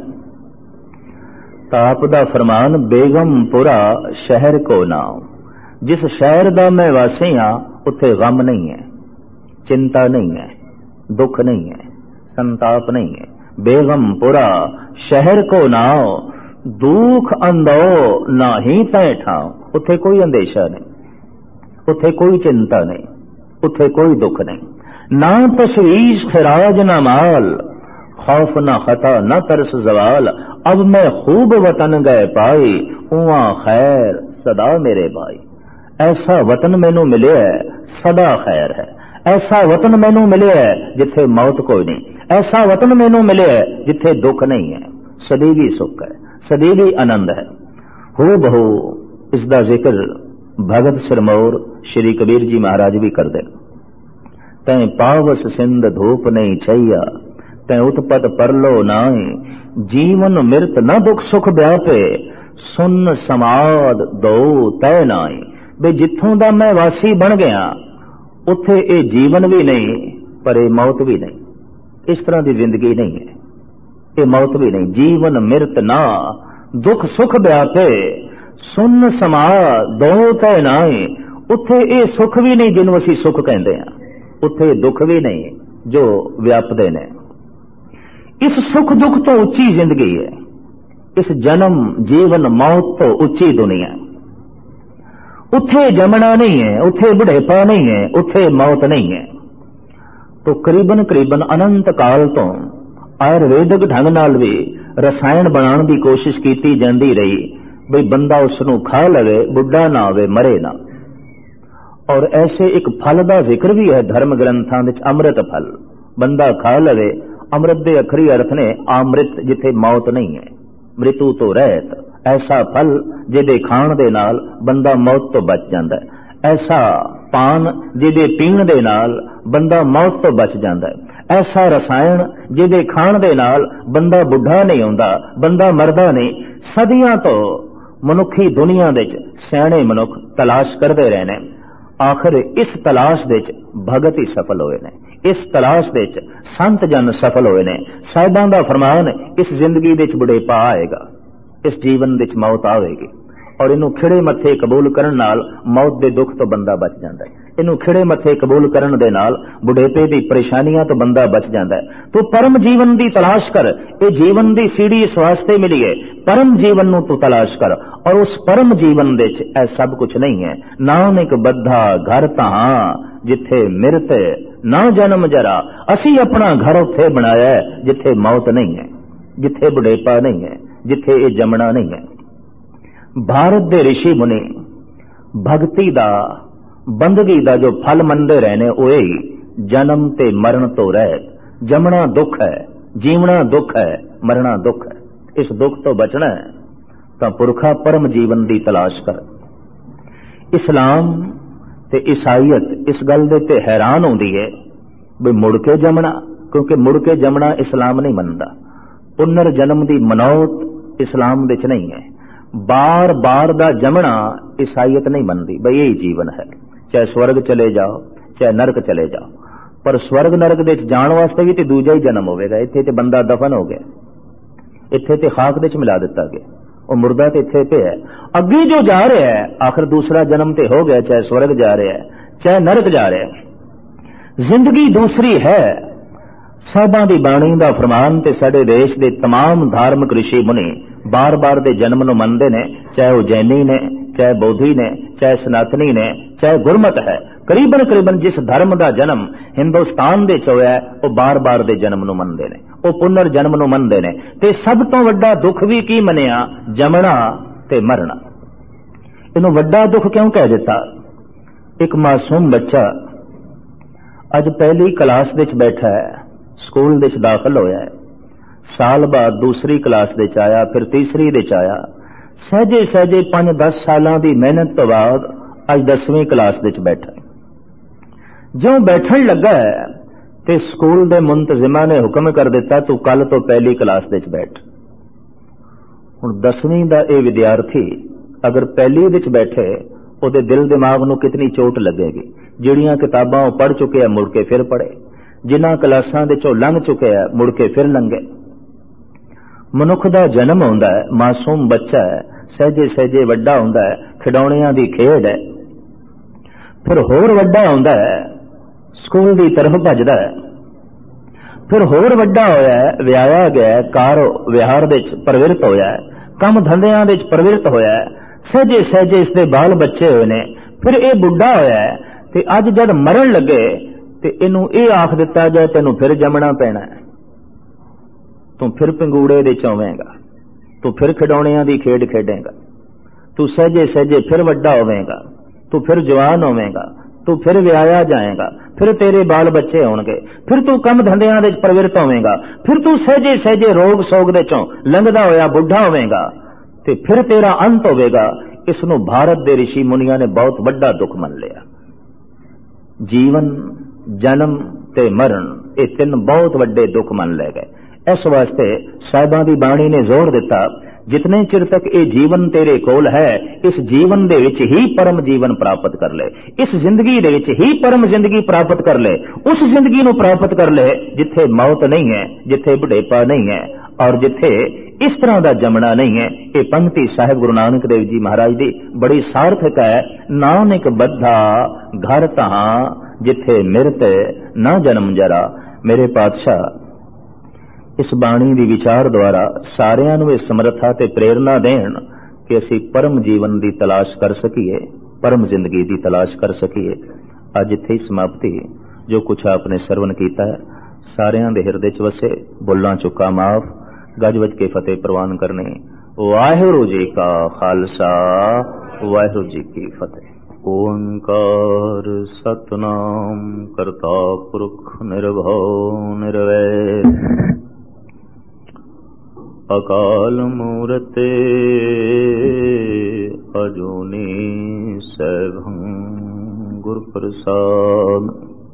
ताप दा फरमान, बेगमपुरा शहर को नाम। जिस शहर दा मैं वासी हाँ, उत्थे गम नहीं है, चिंता नहीं है, दुख नहीं है, संताप नहीं है। बेगमपुरा शहर को नाव, दुख अंदो नाही तय ठाव। उत्थे कोई अंदेशा नहीं, उत्थे कोई चिंता नहीं, उत्थे कोई दुख नहीं। ना तशवीश खिराज ना माल, खौफ ना खता ना तरस जवाल। अब मैं खूब वतन गए पाई, उवा खैर सदा मेरे भाई। ऐसा वतन मैनू मिले है, सदा खैर है। ऐसा वतन मैनू मिले है जिथे मौत कोई नहीं, ऐसा वतन मैनू मिले है जिथे दुख नहीं है, सदैवी सुख है, सदैवी आनंद है। हो बहु इसका जिक्र भगत सिरमौर श्री कबीर जी महाराज भी कर दे। तैं पावस सिंध धूप नहीं छैया, तैं उत्पत परलो नाई। जीवन मृत न दुख सुख व्यापे, सुन समाद दो तय नाई। बे जिथों दा मैं वासी बन गया, उत्थे ये जीवन भी नहीं पर ये मौत भी नहीं। इस तरह की जिंदगी नहीं है, ये मौत भी नहीं। जीवन मृत ना दुख सुख व्यापे, सुन समाद दो तय नाई। उत्थे ये सुख भी नहीं जिन्हों असीं सुख कहते हैं, उत्थे दुख भी नहीं जो व्यापदे ने। इस सुख दुख तो उच्ची जिंदगी है, इस जन्म जीवन मौत तो उच्ची दुनिया। उत्थे जमना नहीं है, उत्थे बुढ़ेपा नहीं है, उत्थे मौत नहीं है। तो करीबन करीबन अनंत काल तो आयुर्वेदिक ढंग नाल भी रसायन बनाने की कोशिश की जाती रही, बई बंदा उसनू खा लवे, बुढ़ा ना होवे, मरे ना। और ऐसे एक फल का जिक्र भी है धर्म ग्रंथां विच, अमृत फल। बंदा खा लवे, अमृत के अखरी अर्थ ने अमृत, जिथे मौत नहीं है, मृत्यु तो रहत। ऐसा फल जिहदे खाण दे नाल बंदा मौत तो बच जाता है। ऐसा पान जिहदे पीण दे नाल बंदा मौत तो बच जाता है। ऐसा रसायन जिहदे खाण दे नाल बंदा बुढ़ा नहीं होंदा, बंदा मरदा नहीं। सदियां तो मनुखी दुनिया दे सियाणे मनुख तलाश करते रहने, आखिर इस तलाश दे भगत ही सफल होए ने, इस तलाश दे संत जन सफल होए ने। साहिबां दा फरमान, इस जिंदगी दे बुढ़ेपा आएगा, इस जीवन दे मौत आवेगी, और इनू खिड़े मथे कबूल करन नाल मौत दे दुख तो बंदा बच जाता है। ਇਹਨੂੰ ਖਿੜੇ ਮੱਥੇ ਕਬੂਲ ਕਰਨ ਦੇ ਨਾਲ ਬੁਢੇਪੇ ਦੀ ਪਰੇਸ਼ਾਨੀਆਂ ਤੋਂ ਬੰਦਾ ਬਚ ਜਾਂਦਾ ਹੈ। ਤੂੰ ਪਰਮ ਜੀਵਨ ਦੀ ਤਲਾਸ਼ ਕਰ। ਇਹ ਜੀਵਨ ਦੀ ਸੀੜੀ ਇਸ ਵਾਸਤੇ ਮਿਲੀ ਹੈ, ਪਰਮ ਜੀਵਨ ਨੂੰ ਤੂੰ ਤਲਾਸ਼ ਕਰ। ਔਰ ਉਸ ਪਰਮ ਜੀਵਨ ਦੇ ਵਿੱਚ ਇਹ ਸਭ ਕੁਝ ਨਹੀਂ ਹੈ। ਨਾਨਕ ਬੱਧਾ ਘਰ ਤਾਂ ਜਿੱਥੇ ਮਿਰਤ ਨਾ ਜਨਮ ਜਰਾ। ਅਸੀਂ ਆਪਣਾ ਘਰ ਉੱਥੇ ਬਣਾਇਆ ਹੈ ਜਿੱਥੇ ਮੌਤ ਨਹੀਂ ਹੈ, ਜਿੱਥੇ ਬੁਢੇਪਾ ਨਹੀਂ ਹੈ, ਜਿੱਥੇ ਇਹ ਜੰਮਣਾ ਨਹੀਂ ਹੈ। ਭਾਰਤ ਦੇ ਰਿਸ਼ੀ ਮੁਨੀ ਭਗਤੀ ਦਾ, ਬੰਦਗੀ ਦਾ ਜੋ ਫਲ ਮੰਨਦੇ ਰਹੇ ਨੇ ਉਹ ਹੀ ਜਨਮ ਤੇ ਮਰਨ ਤੋਂ ਰਹਿਤ। ਜੰਮਣਾ ਦੁੱਖ ਹੈ, ਜੀਵਣਾ ਦੁੱਖ ਹੈ, ਮਰਨਾ ਦੁੱਖ ਹੈ। ਇਸ ਦੁੱਖ ਤੋਂ ਬਚਣਾ ਹੈ ਤਾਂ ਪੁਰਖਾ ਪਰਮ ਜੀਵਨ ਦੀ ਤਲਾਸ਼ ਕਰ। ਇਸਲਾਮ ਤੇ ਈਸਾਈਅਤ ਇਸ ਗੱਲ ਦੇ ਉੱਤੇ ਹੈਰਾਨ ਹੁੰਦੀ ਹੈ ਵੀ ਮੁੜ ਕੇ ਜੰਮਣਾ, ਕਿਉਂਕਿ ਮੁੜ ਕੇ ਜੰਮਣਾ ਇਸਲਾਮ ਨਹੀਂ ਮੰਨਦਾ। ਪੁਨਰ ਜਨਮ ਦੀ ਮਨੌਤ ਇਸਲਾਮ ਵਿੱਚ ਨਹੀਂ ਹੈ। ਬਾਰ ਬਾਰ ਦਾ ਜੰਮਣਾ ਈਸਾਈਅਤ ਨਹੀਂ ਮੰਨਦੀ ਬਈ ਇਹ ਜੀਵਨ ਹੈ। ਚਾਹੇ ਸਵਰਗ ਚਲੇ ਜਾਓ, ਚਾਹੇ ਨਰਕ ਚਲੇ ਜਾਓ, ਪਰ ਸਵਰਗ ਨਰਕ ਦੇ ਵਿੱਚ ਜਾਣ ਵਾਸਤੇ ਵੀ ਤੇ ਦੂਜਾ ਹੀ ਜਨਮ ਹੋਵੇਗਾ। ਇੱਥੇ ਤੇ ਬੰਦਾ ਦਫਨ ਹੋ ਗਿਆ, ਇੱਥੇ ਤੇ ਖਾਕ ਦੇ ਵਿੱਚ ਮਿਲਾ ਦਿੱਤਾ ਗਿਆ, ਉਹ ਮੁਰਦਾ ਤੇ ਇੱਥੇ ਪਿਆ। ਅੱਗੇ ਜੋ ਜਾ ਰਿਹਾ ਹੈ ਆਖਰ ਦੂਸਰਾ ਜਨਮ ਤੇ ਹੋ ਗਿਆ, ਚਾਹੇ ਸਵਰਗ ਜਾ ਰਿਹਾ ਹੈ, ਚਾਹੇ ਨਰਕ ਜਾ ਰਿਹਾ ਹੈ। ਜ਼ਿੰਦਗੀ ਦੂਸਰੀ ਹੈ। ਸਾਹਿਬਾਂ ਦੀ ਬਾਣੀ ਦਾ ਫਰਮਾਨ ਤੇ ਸਾਡੇ ਦੇਸ਼ ਦੇ तमाम ਧਾਰਮਿਕ ਰਿਸ਼ੀ ਮੁਨੀ ਬਾਰ-ਬਾਰ ਦੇ ਜਨਮ ਨੂੰ ਮੰਨਦੇ ਨੇ, ਚਾਹੇ ਉਹ ਜੈਨੀ ਨੇ, ਚਾਹੇ ਬੋਧੀ ਨੇ, ਚਾਹੇ ਸਨਾਤਨੀ ਨੇ, ਚਾਹੇ ਗੁਰਮਤ ਹੈ। ਕਰੀਬਨ ਜਿਸ ਧਰਮ ਦਾ ਜਨਮ ਹਿੰਦੁਸਤਾਨ ਦੇ ਚ ਹੋਇਆ ਉਹ ਬਾਰ-ਬਾਰ ਦੇ ਜਨਮ ਨੂੰ ਮੰਨਦੇ ਨੇ, ਉਹ ਪੁਨਰ ਜਨਮ ਨੂੰ ਮੰਨਦੇ ਨੇ। ਤੇ ਸਭ ਤੋਂ ਵੱਡਾ ਦੁੱਖ ਵੀ ਕੀ ਮੰਨਿਆ? ਜੰਮਣਾ ਤੇ ਮਰਨਾ। ਇਹਨੂੰ ਵੱਡਾ ਦੁੱਖ ਕਿਉਂ ਕਹਿ ਦਿੱਤਾ? ਇੱਕ ਮਾਸੂਮ ਬੱਚਾ ਅੱਜ ਪਹਿਲੀ ਕਲਾਸ ਵਿੱਚ ਬੈਠਾ ਹੈ, ਸਕੂਲ ਵਿੱਚ ਦਾਖਲ ਹੋਇਆ ਹੈ, ਸਾਲ ਬਾਅਦ ਦੂਸਰੀ ਕਲਾਸ ਵਿੱਚ ਆਇਆ, ਫਿਰ ਤੀਸਰੀ ਵਿੱਚ ਆਇਆ। ਸਹਿਜੇ ਸਹਿਜੇ 5-10 ਸਾਲਾਂ ਦੀ ਮਿਹਨਤ ਤੋਂ ਬਾਅਦ ਅੱਜ 10ਵੀਂ ਕਲਾਸ ਵਿੱਚ ਬੈਠਾ। ਜਿਉਂ ਬੈਠਣ ਲੱਗਾ ਹੈ ਤੇ ਸਕੂਲ ਦੇ ਮੁੰਤਜ਼ਿਮਾਂ ਨੇ ਹੁਕਮ ਕਰ ਦਿੱਤਾ ਤੂੰ ਕੱਲ ਤੋਂ ਪਹਿਲੀ ਕਲਾਸ ਵਿੱਚ ਬੈਠ। ਹੁਣ 10ਵੀਂ ਦਾ ਇਹ ਵਿਦਿਆਰਥੀ ਅਗਰ ਪਹਿਲੀ ਵਿੱਚ ਬੈਠੇ ਉਹਦੇ ਦਿਲ ਦਿਮਾਗ ਨੂੰ ਕਿਤਨੀ ਚੋਟ ਲੱਗੇਗੀ। ਜਿਹੜੀਆਂ ਕਿਤਾਬਾਂ ਉਹ ਪੜ੍ਹ ਚੁੱਕੇ ਆ ਮੁੜ ਕੇ ਫਿਰ ਪੜ੍ਹੇ, ਜਿਨ੍ਹਾਂ ਕਲਾਸਾਂ ਦੇ ਚੋਂ ਲੰਘ ਚੁੱਕੇ ਆ ਮੁੜ ਕੇ ਫਿਰ ਲੰਘੇ। ਮਨੁੱਖ ਦਾ ਜਨਮ ਹੁੰਦਾ ਹੈ, ਮਾਸੂਮ ਬੱਚਾ ਹੈ, ਸਹਿਜੇ ਸਹਿਜੇ ਵੱਡਾ ਹੁੰਦਾ ਹੈ, ਖਿਡੌਣਿਆਂ ਦੀ ਖੇਡ ਹੈ, ਫਿਰ ਹੋਰ ਵੱਡਾ ਹੁੰਦਾ ਹੈ, ਸਕੂਲ ਦੀ ਤਰਫ ਭੱਜਦਾ ਹੈ, ਫਿਰ ਹੋਰ ਵੱਡਾ ਹੋਇਆ ਹੈ, ਵਿਆਹਿਆ ਗਿਆ, ਕਾਰ ਵਿਹਾਰ ਵਿੱਚ ਪ੍ਰਵਿਰਤ ਹੋਇਆ ਹੈ, ਕੰਮ ਧੰਦਿਆਂ ਵਿੱਚ ਪ੍ਰਵਿਰਤ ਹੋਇਆ ਹੈ, ਸਹਿਜੇ ਸਹਿਜੇ ਇਸ ਦੇ ਬਾਲ ਬੱਚੇ ਹੋਏ ਨੇ, ਫਿਰ ਇਹ ਬੁੱਢਾ ਹੋਇਆ ਹੈ ਤੇ ਅੱਜ ਜਦ ਮਰਨ ਲੱਗੇ ਤੇ ਇਹਨੂੰ ਇਹ ਆਖ ਦਿੱਤਾ ਜਾਏ ਤੈਨੂੰ ਫਿਰ ਜੰਮਣਾ ਪੈਣਾ ਹੈ, ਤੂੰ ਫਿਰ ਪੰਗੂੜੇ ਦੇ ਚੋਵੇਂਗਾ, ਤੂੰ ਫਿਰ ਖਿਡੌਣਿਆਂ ਦੀ ਖੇਡ ਖੇਡੇਂਗਾ, ਤੂੰ ਸਹਿਜੇ ਸਹਿਜੇ ਫਿਰ ਵੱਡਾ ਹੋਵੇਂਗਾ, ਤੂੰ ਫਿਰ ਜਵਾਨ ਹੋਵੇਂਗਾ, ਤੂੰ ਫਿਰ ਵਿਆਹਿਆ ਜਾਏਗਾ, ਫਿਰ ਤੇਰੇ ਬਾਲ ਬੱਚੇ ਹੋਣਗੇ, ਫਿਰ ਤੂੰ ਕੰਮ ਧੰਦਿਆਂ ਦੇ ਪ੍ਰਵਿਰਤ ਹੋਵੇਂਗਾ, ਫਿਰ ਤੂੰ ਸਹਿਜੇ ਸਹਿਜੇ ਰੋਗ ਸੋਗ ਦੇ ਚੋਂ ਲੰਘਦਾ ਹੋਇਆ ਬੁੱਢਾ ਹੋਵੇਂਗਾ ਤੇ ਫਿਰ ਤੇਰਾ ਅੰਤ ਹੋਵੇਗਾ। ਇਸ ਨੂੰ ਭਾਰਤ ਦੇ ਰਿਸ਼ੀ ਮੁਨੀਆਂ ਨੇ ਬਹੁਤ ਵੱਡਾ ਦੁੱਖ ਮੰਨ ਲਿਆ। ਜੀਵਨ, ਜਨਮ ਤੇ ਮਰਨ ਇਹ ਤਿੰਨ ਬਹੁਤ ਵੱਡੇ ਦੁੱਖ ਮੰਨ ਲਏ ਗਏ। ਇਸ ਵਾਸਤੇ ਸਾਹਿਬਾਂ ਦੀ ਬਾਣੀ ਨੇ ਜ਼ੋਰ ਦਿੱਤਾ ਜਿਤਨੇ ਚਿਰ ਤੱਕ ਇਹ ਜੀਵਨ ਤੇਰੇ ਕੋਲ ਹੈ ਇਸ ਜੀਵਨ ਦੇ ਵਿੱਚ ਹੀ ਪਰਮ ਜੀਵਨ ਪ੍ਰਾਪਤ ਕਰ ਲੈ, ਇਸ ਜ਼ਿੰਦਗੀ ਦੇ ਵਿੱਚ ਹੀ ਪਰਮ ਜ਼ਿੰਦਗੀ ਪ੍ਰਾਪਤ ਕਰ ਲੈ, ਉਸ ਜ਼ਿੰਦਗੀ ਨੂੰ ਪ੍ਰਾਪਤ ਕਰ ਲੈ ਜਿੱਥੇ ਮੌਤ ਨਹੀਂ ਹੈ, ਜਿੱਥੇ ਬੁਢੇਪਾ ਨਹੀਂ ਹੈ ਔਰ ਜਿੱਥੇ ਇਸ ਤਰ੍ਹਾਂ ਦਾ ਜੰਮਣਾ ਨਹੀਂ ਹੈ। ਇਹ ਪੰਕਤੀ ਸਾਹਿਬ ਗੁਰੂ ਨਾਨਕ ਦੇਵ ਜੀ ਮਹਾਰਾਜ ਦੀ ਬੜੀ ਸਾਰਥਕ ਹੈ। ਨਾਨਕ ਬੱਧਾ ਘਰ ਤਾਂ ਜਿੱਥੇ ਮਿਰਤ ਨਾ ਜਨਮ ਜਰਾ। ਮੇਰੇ ਪਾਤਸ਼ਾਹ ਇਸ ਬਾਣੀ ਦੀ ਵਿਚਾਰ ਦੁਆਰਾ ਸਾਰਿਆਂ ਨੂੰ ਇਹ ਸਮਰੱਥਾ ਤੇ ਪ੍ਰੇਰਨਾ ਦੇਣ ਕਿ ਅਸੀਂ ਪਰਮ ਜੀਵਨ ਦੀ ਤਲਾਸ਼ ਕਰ ਸਕੀਏ, ਪਰਮ ਜ਼ਿੰਦਗੀ ਦੀ ਤਲਾਸ਼ ਕਰ ਸਕੀਏ। ਅੱਜ ਇੱਥੇ ਹੀ ਸਮਾਪਤੀ। ਜੋ ਕੁਛ ਆਪਨੇ ਸਰਵਨ ਕੀਤਾ ਹੈ ਸਾਰਿਆਂ ਦੇ ਹਿਰਦੇ 'ਚ ਵਸੇ, ਬੋਲਾਂ ਚੁੱਕਾ ਮਾਫ, ਗੱਜ ਵੱਜ ਕੇ ਫਤਿਹ ਪ੍ਰਵਾਨ ਕਰਨੀ। ਵਾਹਿਗੁਰੂ ਜੀ ਕਾ ਖਾਲਸਾ, ਵਾਹਿਗੁਰੂ ਜੀ ਕੀ ਫਤਿਹ। ਓੰਕਾਰ ਸਤਨਾਮ ਕਰਤਾ ਪੁਰਖ ਨਿਰਭਉ ਨਿਰਵੈਰ ਅਕਾਲ ਮੂਰਤ ਅਜੂਨੀ ਸੈਭੰ ਗੁਰ ਪ੍ਰਸਾਦ।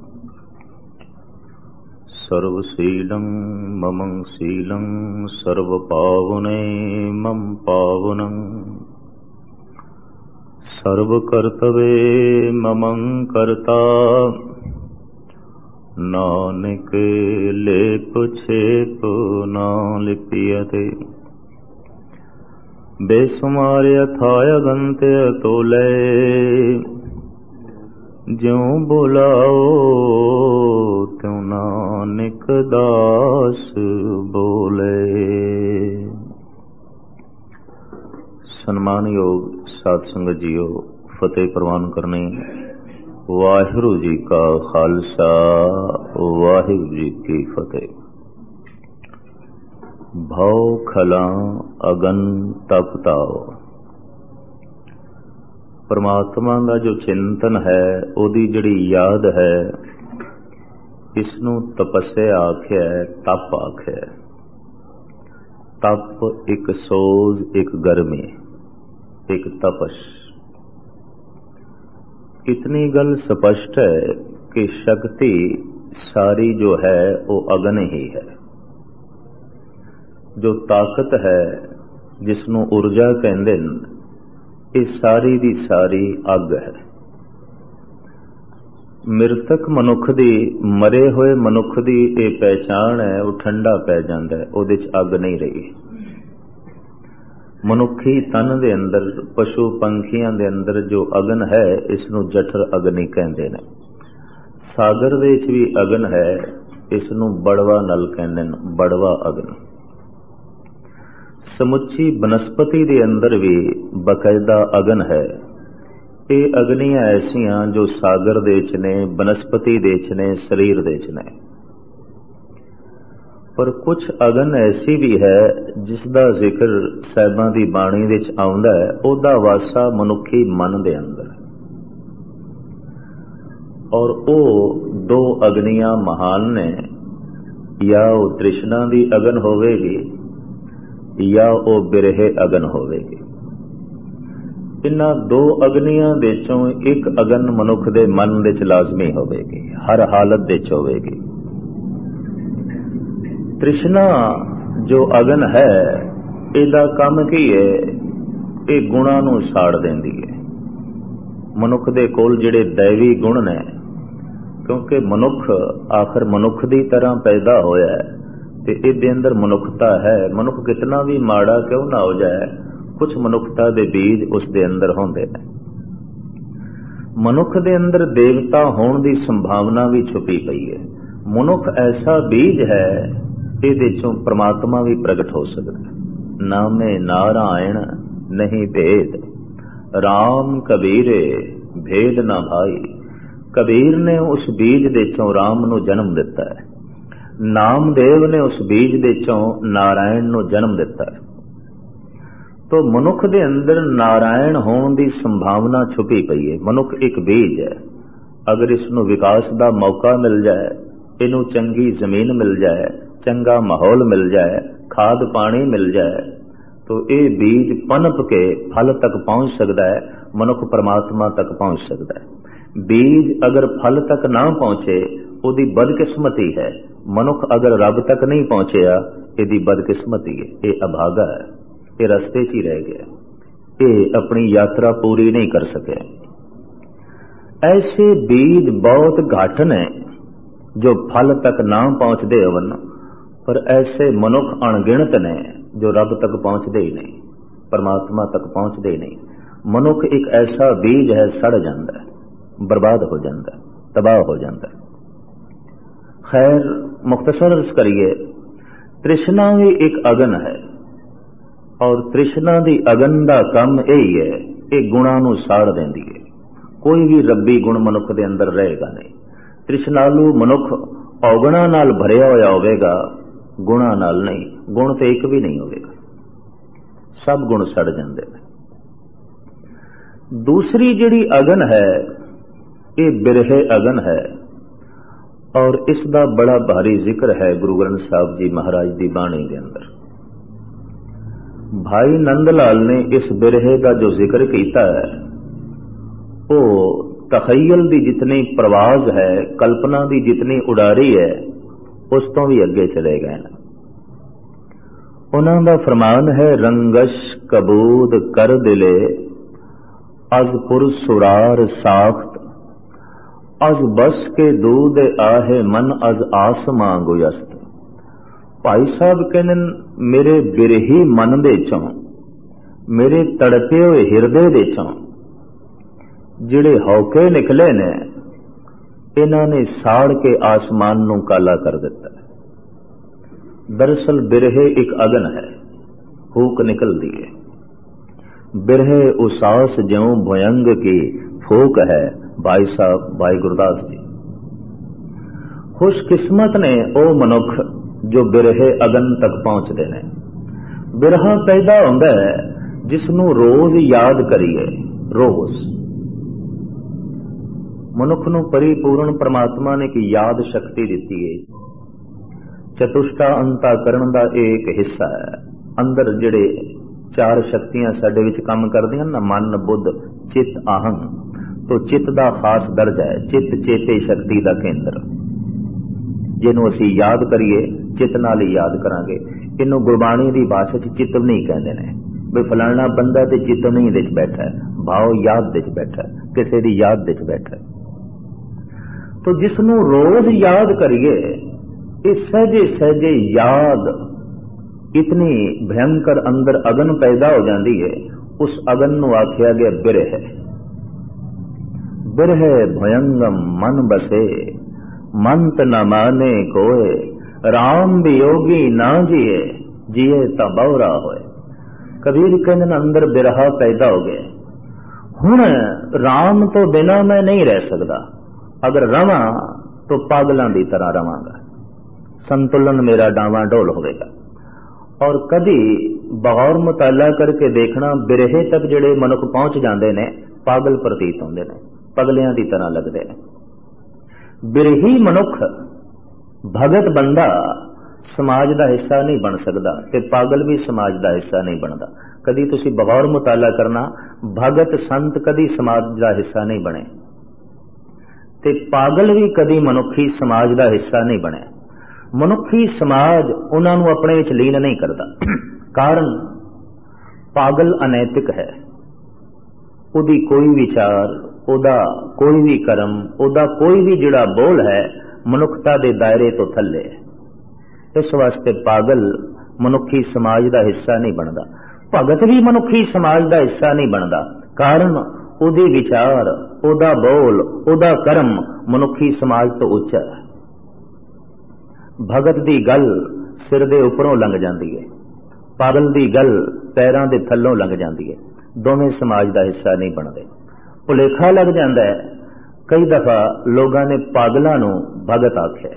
ਸਰਵ ਸੀਲੰ ਮਮੰ ਸੀਲੰ ਸਰਵ ਪਾਵਨੇ ਮਮ ਪਾਵਨੰ ਸਰਵ ਕਰਤਵੇ ਮਮੰ ਕਰਤਾ ਨਾਨਕ ਲੇਪ ਛੇਪ ਨਾ ਲਿਪਿਯਤੇ ਬੇਸੁਮਾਰ ਅਥਾਇ ਗੰਤ ਤੋਲੇ ज्यों बुलाओ त्यों नानक दास बोले। सन्मानयोग साध संगत जीओ, फतेह प्रवान करने। वाहिगुरु जी का खालसा, वाहिगुरु जी की फतेह। भव खला अगन तप ताओ। परमात्मा का जो चिंतन है, ओदी जड़ी याद है, इसनूं तपस्या आख्या है, तप आख्या है। तप एक सोज, एक गर्मी, एक तपश। इतनी गल स्पष्ट है कि शक्ति सारी जो है वो अग्नि ही है। जो ताकत है, जिसनूं ऊर्जा कहंदे ने, ये सारी दी सारी अग है। मृतक मनुख दी, मरे हुए मनुख दी ये पहचान है, वो ठंडा पै जांदा है, उहदे च अग नहीं रही। मनुखी तन दे अंदर, पशु पंखियां दे अंदर जो अगन है, इसनूं जठर अग्नि कहंदे ने। सागर दे विच भी अगन है, इसनूं बड़वा नल कहंदे ने, बड़वा अगन। समुची बनस्पति दे अंदर भी बकायदा अगन है। ये अग्नियां ऐसियां जो सागर दे विच ने, बनस्पति दे विच ने, शरीर दे विच ने। पर कुछ अगन ऐसी भी है जिसका जिक्र साहिबां दी बाणी विच आउंदा है, ओदा वासा मनुखी मन दे अंदर। और वो दो अग्नियां महान ने, या वो तृष्णा दी अगन होवेगी, या वो बिरहे अगन होवेगी। इन्हां दो अग्नियां दे चों एक अगन मनुख दे मन दे च लाजमी होवेगी, हर हालत दे च होवेगी। तृष्णा जो अगन है, इहदा काम की है, ये गुणां नूं साड़ देंदी है। मनुख दे कोल जिहड़े दैवी गुण ने, क्योंकि मनुख आखिर मनुख दी तरह पैदा होया है, ते इहदे अंदर मनुखता है। मनुख कितना भी माड़ा क्यों ना हो जाए, कुछ मनुखता दे बीज उस दे अंदर होंदे ने। मनुख दे अंदर देवता होने की संभावना भी छुपी पई है। मनुख ऐसा बीज है, इहदे चों परमात्मा भी प्रगट हो सकता है। नामे नारायण नहीं भेद, राम कबीरे भेद ना भाई। कबीर ने उस बीज दे चों राम नूं जन्म दिता है। नामदेव ने उस बीज दे चों नारायण नूं जन्म दिता है। तो मनुख दे अंदर नारायण होने की संभावना छुपी पई है। मनुख एक बीज है, अगर इसनूं विकास का मौका मिल जाए, इनू चंगी जमीन मिल जाए, चंगा माहौल मिल जाए, खाद पानी मिल जाए, तो ये बीज पनप के फल तक पहुंच सकता है, मनुख परमात्मा तक पहुंच सकता है। बीज अगर फल तक ना पहुंचे, उहदी बदकिस्मती है। मनुख अगर रब तक नहीं पहुंचया, इहदी बदकिस्मती है, ये अभागा है, ये रस्ते च ही रह गया, ये अपनी यात्रा पूरी नहीं कर सके। ऐसे बीज बहुत घट ने जो फल तक ना पहुंचते होवन, पर ऐसे मनुख अणगिणत ने जो रब तक पहुंचते ही नहीं, परमात्मा तक पहुंचते ही नहीं। मनुख एक ऐसा बीज है, सड़ जाता है, बर्बाद हो जाता है, तबाह हो जाता है। खैर मुख्तसर अर्ज करिए, तृष्णा भी एक अगन है, और तृष्णा दी अगन दा काम यही है, ये गुणां नूं साड़ देंदी है। कोई भी रब्बी गुण मनुख दे अंदर रहेगा नहीं। तृष्णालु मनुख औगणा नाल भरिया होया होवेगा, गुणा नाल नहीं। गुण तो एक भी नहीं होवेगा, सब गुण सड़ जांदे ने। दूसरी जिहड़ी अगन है, ये बिरहे अगन है, और इसका बड़ा भारी जिक्र है गुरु ग्रंथ साहब जी महाराज की बाणी के अंदर। भाई नंद लाल ने इस बिरहे का जो जिक्र किया है, वो तखयल की जितनी प्रवाज है, कल्पना की जितनी उड़ारी है, उस तो भी अगे चले गए। उन्हां दा फरमान है, रंगश कबूद कर दिले अज पुर सुरार साख्त, अज बस के दूध आहे मन अज आस मांगो यस्त। भाई साहब कहने, मेरे बिरही मन दे चों, मेरे तड़पे हुए हिरदे दे चों जिहड़े हौके निकले ने, इन्हां ने साड़ के आसमान नूं काला कर दिता। दरअसल बिरहे एक अगन है, फूक निकलती है। बिरहे उसास ज्यों भयंग की फूक है। भाई साहब भाई गुरदास जी। खुशकिस्मत ने ओ मनुख जो बिरहे अगन तक पहुंचते हैं। बिरहा पैदा होंदा है जिसनों रोज याद करिए। रोज मनुख नूं परिपूर्ण परमात्मा ने की याद शक्ति दी है। चतुष्टा अंताकरण का एक हिस्सा है। अंदर जिहड़े चार शक्तियां साडे विच काम करदियां ना, मन बुद्ध चित्त आहंग, तो चित्त का खास दर्जा है। चित्त चेते शक्ति का केंद्र, जिन्हों असीं याद करिए चित्त नाल ही याद करांगे। इनू गुरबाणी की भाषा च चितवनी कहते हैं भी फलाना बंदा ते चितवनी दे च बैठा है, भाव याद दे च बैठा है, किसी की याद दे च बैठा है। तो जिसनों रोज याद करिए, इस सहजे सहजे याद इतनी भयंकर अंदर अगन पैदा हो जाती है। उस अगन नूं आख्या गया बिरह। बिरह भयंगम मन बसे, मंत न माने कोय, राम वियोगी ना जिए, जिए ता बौरा होए। कबीर कहने अंदर बिरहा पैदा हो गया। हुण राम तो बिना मैं नहीं रह सकता, अगर रवां तो पागलों की तरह रवांगा, संतुलन मेरा डावाडोल होगा। और कदी बगौर मुताला करके देखना, बिरहे तक जिहड़े मनुख पहुंच जाते हैं पागल प्रतीत होंदे ने, पगलियां की तरह लगते हैं। बिरही मनुख भगत बंदा समाज का हिस्सा नहीं बन सकता, ते पागल भी समाज का हिस्सा नहीं बनता। कदी तुसी बगौर मुताला करना, भगत संत कदी समाज का हिस्सा नहीं बने, ते पागल भी कदी मनुखी समाज का हिस्सा नहीं बने। मनुखी समाज उन्होंने अपने विच लीन नहीं करता। कारण पागल अनैतिक है, उदी कोई विचार, उदा कोई भी कर्म, उदा कोई भी जिहड़ा बोल है मनुखता दे दायरे तो थल्ले है। इस वास्ते पागल मनुखी समाज का हिस्सा नहीं बनता। भगत भी मनुखी समाज का हिस्सा नहीं बनता, कारण उदी विचार, उदा बोल, उदा कर्म मनुखी समाज तो उच्चा है। भगत की गल सिर दे उपरों लंघ जाती है, पागल की गल पैरों के थलों लंघ जाती है। दोवें समाज का हिस्सा नहीं बनते। भुलेखा लग जाता है। कई दफा लोगों ने पागलों नूं भगत आख्या,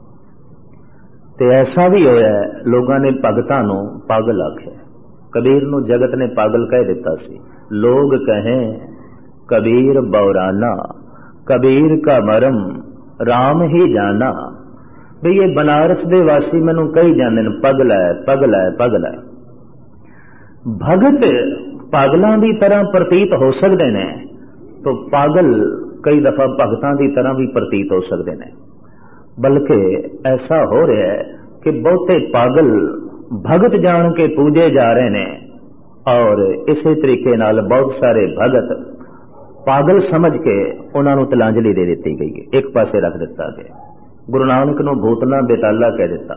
ते ऐसा भी होया है लोगों ने भगतां नूं पागल आख्या। कबीर नूं जगत ने पागल कह दिता सी। लोग कहें कबीर बौराना, कबीर का मरम राम ही जाना। भी ये बनारस दे वासी मैनू कही जाते हैं पगला है, पगला है, पगला है। भगत पागलों की तरह प्रतीत हो सकते हैं, तो पागल कई दफा भगतां की तरह भी प्रतीत हो सकते हैं। बल्कि ऐसा हो रहा है कि बहुते पागल भगत जान के पूजे जा रहे हैं, और इसी तरीके नाल बहुत सारे भगत पागल समझ के उन्होंने तिलांजलि दे दी गई है, एक पासे रख दिता गया। गुरु नानक नूं भूतना बेताला कह दिता,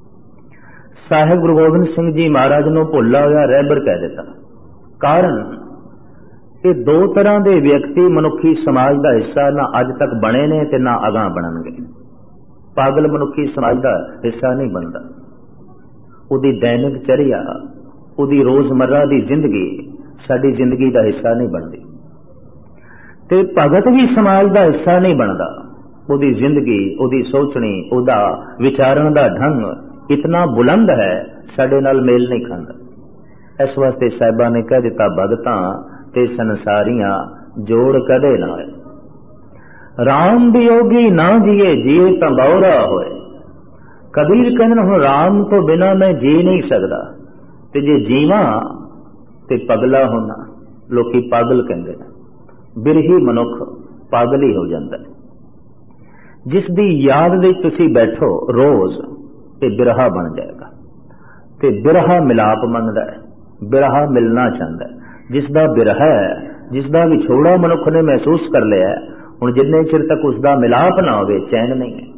साहिब गुरु गोबिंद सिंह जी महाराज नूं भुला होया रहबर कह दिता। कारण ये दो तरह के व्यक्ति मनुखी समाज का हिस्सा ना अज तक बने ने ते ना अगां बनणगे। पागल मनुखी समाज का हिस्सा नहीं बनता। उदी दैनिक चर्या, उदी रोजमर्रा की जिंदगी साडी जिंदगी का हिस्सा नहीं बनती। ते भगत भी समाज का हिस्सा नहीं बनता। उदी जिंदगी, उदी सोचनी, उदा विचारण का ढंग इतना बुलंद है, साडे नाल मेल नहीं खाता। इस वास्ते साहिबा ने कह दिता, भगतां ते संसारियां जोड़ कदे ना होए। राम वियोगी ना जिए, जिए तां बौरा होए। कबीर कहने हुण राम तो बिना मैं जी नहीं सकता, ते जे जीवां ते पगला होना। लोकी पागल कहते हैं। बिरही मनुख पागल ही हो जाता है। जिसकी याद दे तुसी बैठो रोज, ते बिरहा बन जाएगा। ते बिरहा मिलाप मंगदा है, बिरहा मिलना चाहता है। जिसका बिरहा है, जिसका विछोड़ा मनुख ने महसूस कर लिया, हुण जिन्ने चिर तक उसका मिलाप ना होवे चैन नहीं है।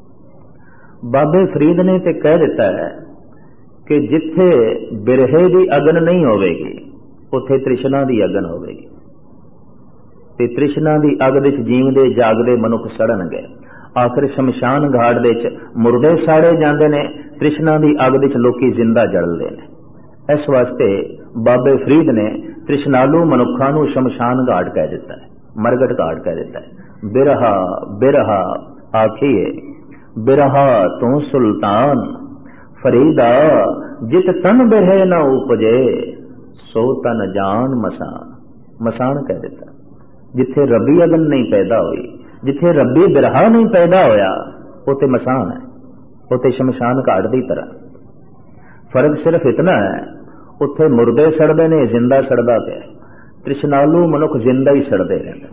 बाबे फरीद ने ते कह दिता है कि जिथे बिरहे की अगन नहीं होवेगी, उथे तृष्णा की अगन होवेगी। ਤੇ ਤ੍ਰਿਸ਼ਨਾ ਦੀ ਅੱਗ ਵਿੱਚ ਜੀਵਦੇ ਜਾਗਦੇ ਮਨੁੱਖ ਸੜਨਗੇ। ਆਖਿਰ ਸ਼ਮਸ਼ਾਨ ਘਾਟ ਵਿੱਚ ਮੁਰਦੇ ਸਾੜੇ ਜਾਂਦੇ ਨੇ, ਤ੍ਰਿਸ਼ਨਾ ਦੀ ਅੱਗ ਵਿੱਚ ਲੋਕੀ ਜ਼ਿੰਦਾ ਜਲਦੇ ਨੇ। ਇਸ ਵਾਸਤੇ ਬਾਬੇ ਫਰੀਦ ਨੇ ਤ੍ਰਿਸ਼ਨਾਲੂ ਮਨੁੱਖਾਂ ਨੂੰ ਸ਼ਮਸ਼ਾਨ ਘਾਟ ਕਹਿ ਦਿੱਤਾ ਹੈ, ਮਰਗਟ ਘਾਟ ਕਹਿ ਦਿੱਤਾ ਹੈ। ਬਿਰਹਾ ਬਿਰਹਾ ਆਖੀਏ ਬਿਰਹਾ ਤੂੰ ਸੁਲਤਾਨ, ਫਰੀਦਾ ਜਿਤ ਤਨ ਬਿਰਹੇ ਨਾ ਉਪਜੇ, ਸੋ ਤਨ ਜਾਣ ਮਸਾਨ। ਮਸਾਨ ਕਹਿ ਦਿੱਤਾ। ਜਿੱਥੇ ਰੱਬੀ ਅਗਨ ਨਹੀਂ ਪੈਦਾ ਹੋਈ, ਜਿੱਥੇ ਰੱਬੀ ਬਿਰਹਾ ਨਹੀਂ ਪੈਦਾ ਹੋਇਆ, ਉੱਥੇ ਮਸਾਨ ਹੈ, ਉੱਥੇ ਸ਼ਮਸ਼ਾਨ ਘਾਟ ਦੀ ਤਰ੍ਹਾਂ। ਫਰਕ ਸਿਰਫ ਇਤਨਾ ਹੈ, ਉੱਥੇ ਮੁਰਦੇ ਸੜਦੇ ਨੇ, ਜ਼ਿੰਦਾ ਸੜਦਾ ਪਿਆ। ਤ੍ਰਿਸ਼ਨਾਲੂ ਮਨੁੱਖ ਜ਼ਿੰਦਾ ਹੀ ਸੜਦੇ ਰਹਿੰਦੇ।